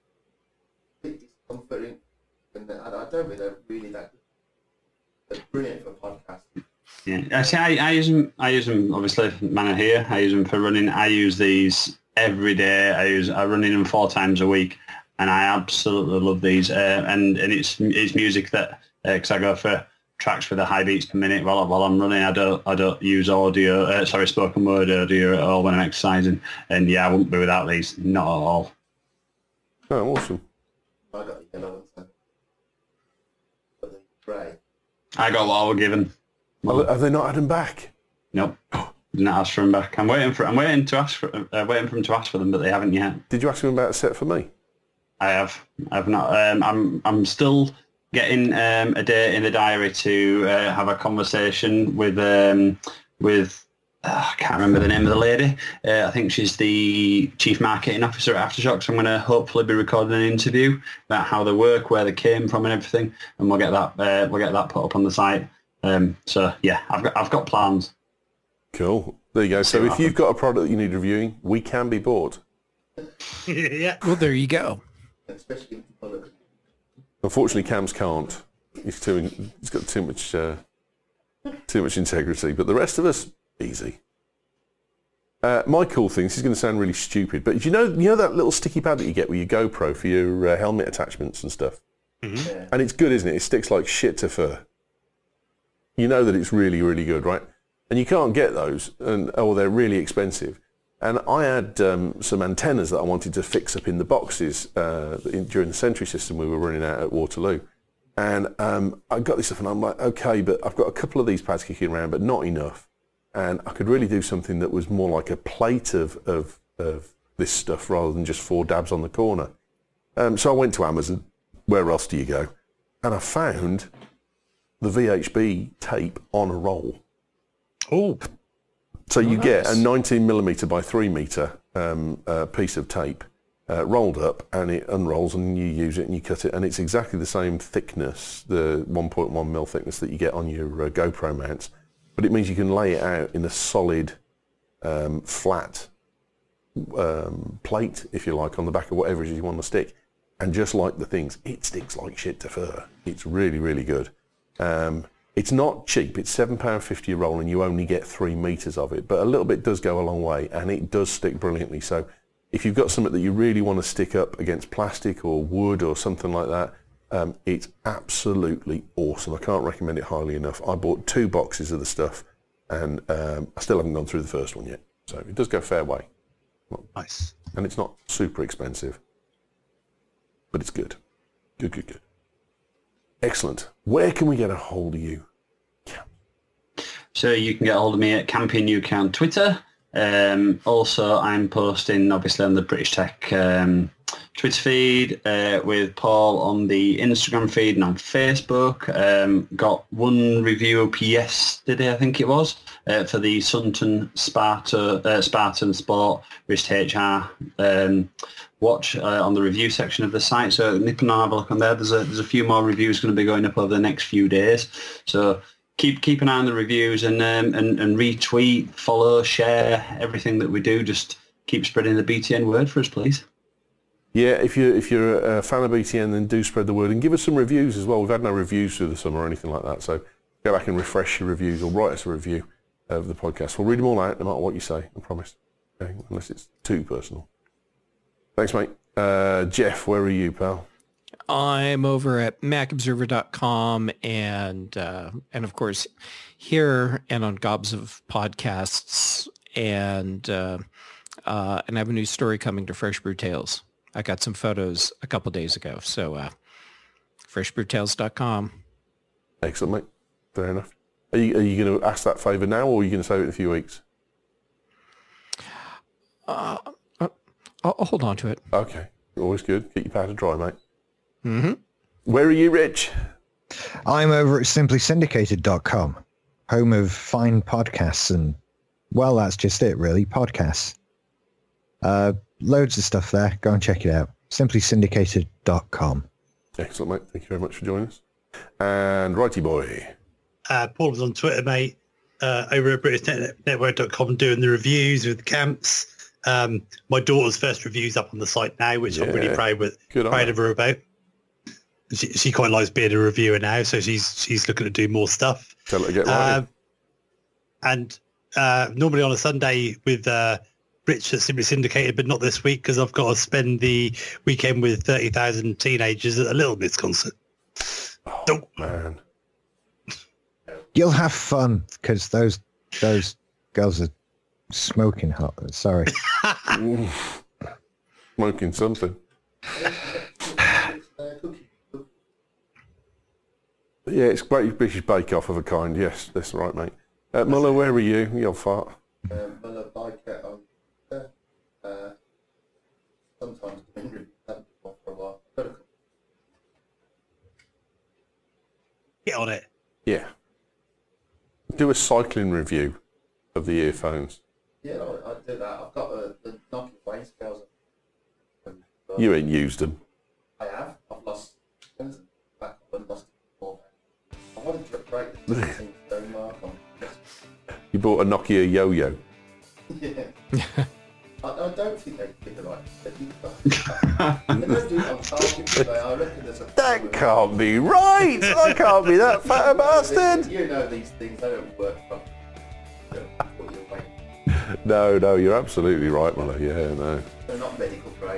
bit discomforting. And I, I don't think they're really that good. They're brilliant for podcasts. Yeah, I see. I, I use them. I use them. Obviously, man here. I use them for running. I use these every day. I use. I run in them four times a week, and I absolutely love these. Uh, and and it's it's music that because uh, I go for tracks with the high beats per minute while while I'm running. I don't I don't use audio. Uh, sorry, spoken word audio at all when I'm exercising. And yeah, I wouldn't be without these. Not at all. oh, awesome. I got the yellow ones then. But the grey. I got what I was given. Well, have they not had them back? Nope. Didn't ask for them back. I'm waiting for. I'm waiting to ask for. Uh, waiting for them to ask for them, but they haven't yet. Did you ask them about a set for me? I have. I've not. Um, I'm. I'm still getting um, a day in the diary to uh, have a conversation with um, with. Uh, I can't remember the name of the lady. Uh, I think she's the chief marketing officer at Aftershock. So I'm going to hopefully be recording an interview about how they work, where they came from, and everything, and we'll get that. Uh, we'll get that put up on the site. Um, so yeah, I've got. I've got plans. Cool. There you go. So if you've got a product that you need reviewing, we can be bought. Yeah. Well, there you go. Especially for Unfortunately, Cam's can't. He's too. In, he's got too much. Uh, too much integrity. But the rest of us, easy. Uh, my cool thing. This is going to sound really stupid, but do you know you know that little sticky pad that you get with your GoPro for your uh, helmet attachments and stuff? Mm-hmm. Yeah. And it's good, isn't it? It sticks like shit to fur. You know that it's really, really good, right? And you can't get those, and oh, they're really expensive. And I had um, some antennas that I wanted to fix up in the boxes uh, in, during the Sentry system we were running out at Waterloo. And um, I got this stuff, and I'm like, okay, but I've got a couple of these pads kicking around, but not enough. And I could really do something that was more like a plate of, of, of this stuff rather than just four dabs on the corner. Um, so I went to Amazon. Where else do you go? And I found the V H B tape on a roll. Oh, So you Oh, get nice. a nineteen millimeter by three meter um, uh, piece of tape uh, rolled up, and it unrolls, and you use it and you cut it, and it's exactly the same thickness, the one point one mil thickness that you get on your uh, GoPro mounts, but it means you can lay it out in a solid, um, flat um, plate, if you like, on the back of whatever it is you want to stick. And just like the things, it sticks like shit to fur. It's really, really good. Um, it's not cheap. It's seven pounds fifty a roll, and you only get three metres of it. But a little bit does go a long way, and it does stick brilliantly. So if you've got something that you really want to stick up against plastic or wood or something like that, um, it's absolutely awesome. I can't recommend it highly enough. I bought two boxes of the stuff, and um, I still haven't gone through the first one yet. So it does go fair way. nice. And it's not super expensive, but it's good. Good, good, good. Excellent. Where can we get a hold of you? So you can get hold of me at Campion U K on Twitter. Um, also, I'm posting, obviously, on the British Tech um, Twitter feed, uh, with Paul on the Instagram feed and on Facebook. Um, got one review up yesterday, I think it was, uh, for the Sunton Sparta, uh, Spartan Sport Wrist H R um, watch uh, on the review section of the site. So nip and have a look on there. There's a, there's a few more reviews going to be going up over the next few days. So keep keep an eye on the reviews and um, and, and retweet, follow, share everything that we do. Just keep spreading the B T N word for us, please. Yeah, if you're, if you're a fan of B T N, then do spread the word and give us some reviews as well. We've had no reviews through the summer or anything like that, so go back and refresh your reviews or write us a review of the podcast. We'll read them all out, no matter what you say, I promise. Okay? Unless it's too personal. Thanks, mate. Uh, Jeff, where are you, pal? I'm over at mac observer dot com and uh, and of course here and on Gobs of Podcasts, and uh, uh, and I have a new story coming to Fresh Brew Tales. I got some photos a couple days ago, so uh, fresh brew tales dot com. Excellent, mate. Fair enough. Are you, are you going to ask that favour now, or are you going to save it in a few weeks? Uh, uh, I'll, I'll hold on to it. Okay. Always good. Keep your powder dry, mate. Mm-hmm. Where are you, Rich? I'm over at simply syndicated dot com, home of fine podcasts and, well, that's just it, really, podcasts. Uh, loads of stuff there. Go and check it out. simply syndicated dot com. Excellent, mate. Thank you very much for joining us. And Righty Boy. Uh, Paul was on Twitter, mate, uh, over at british network dot com doing the reviews with camps. Um, my daughter's first review's up on the site now, which I'm really Yeah. proud with, Good on proud her. of her about. She, she quite likes being a reviewer now, so she's she's looking to do more stuff. Tell her to get right. Um, and uh, normally on a Sunday with uh, Rich at Simply Syndicated, but not this week because I've got to spend the weekend with thirty thousand teenagers at a Little Mix concert. Oh, man. You'll have fun because those those girls are smoking hot. Sorry. Smoking something. Yeah, it's Great British Bake Off of a kind. Yes, that's right, mate. Uh, Muller, where are you? You old fart. Um, well, a biker on uh, uh, sometimes been really for a while. Got a couple. Get on it. Yeah. Do a cycling review of the earphones. Yeah, no, I do that. I've got uh, the Nokia Wayne scales. Um, You ain't used them. I have. I've lost. Back up and lost it before. I wanted to break the sixteen stone mark on. You bought a Nokia yo-yo. Yeah. I, I don't think they pick it right. They do They don't do it on target, do they? I reckon there's a. That can't be right! I can't be that fat a bastard! You know these things, they don't work properly. What you're waiting. No, no, you're absolutely right, Muller. Yeah, no. They're not medical grade.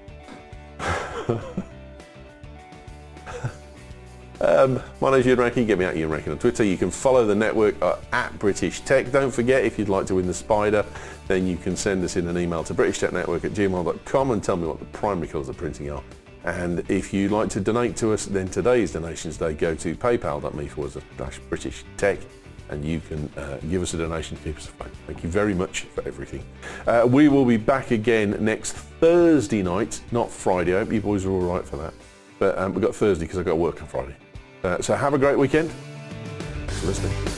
Um, my name's Ian Rankin. Get me at Ian Rankin on Twitter. You can follow the network uh, at British Tech. Don't forget, if you'd like to win the Spider, then you can send us in an email to british tech network at gmail dot com and tell me what the primary colours of printing are. And if you'd like to donate to us, then today's donations day go to paypal dot me forward slash British Tech, and you can uh, give us a donation to keep us afloat. Thank you very much for everything. Uh, we will be back again next Thursday night, not Friday. I hope you boys are all right for that. But um, we've got Thursday because I've got to work on Friday. Uh, so have a great weekend. Thanks for listening.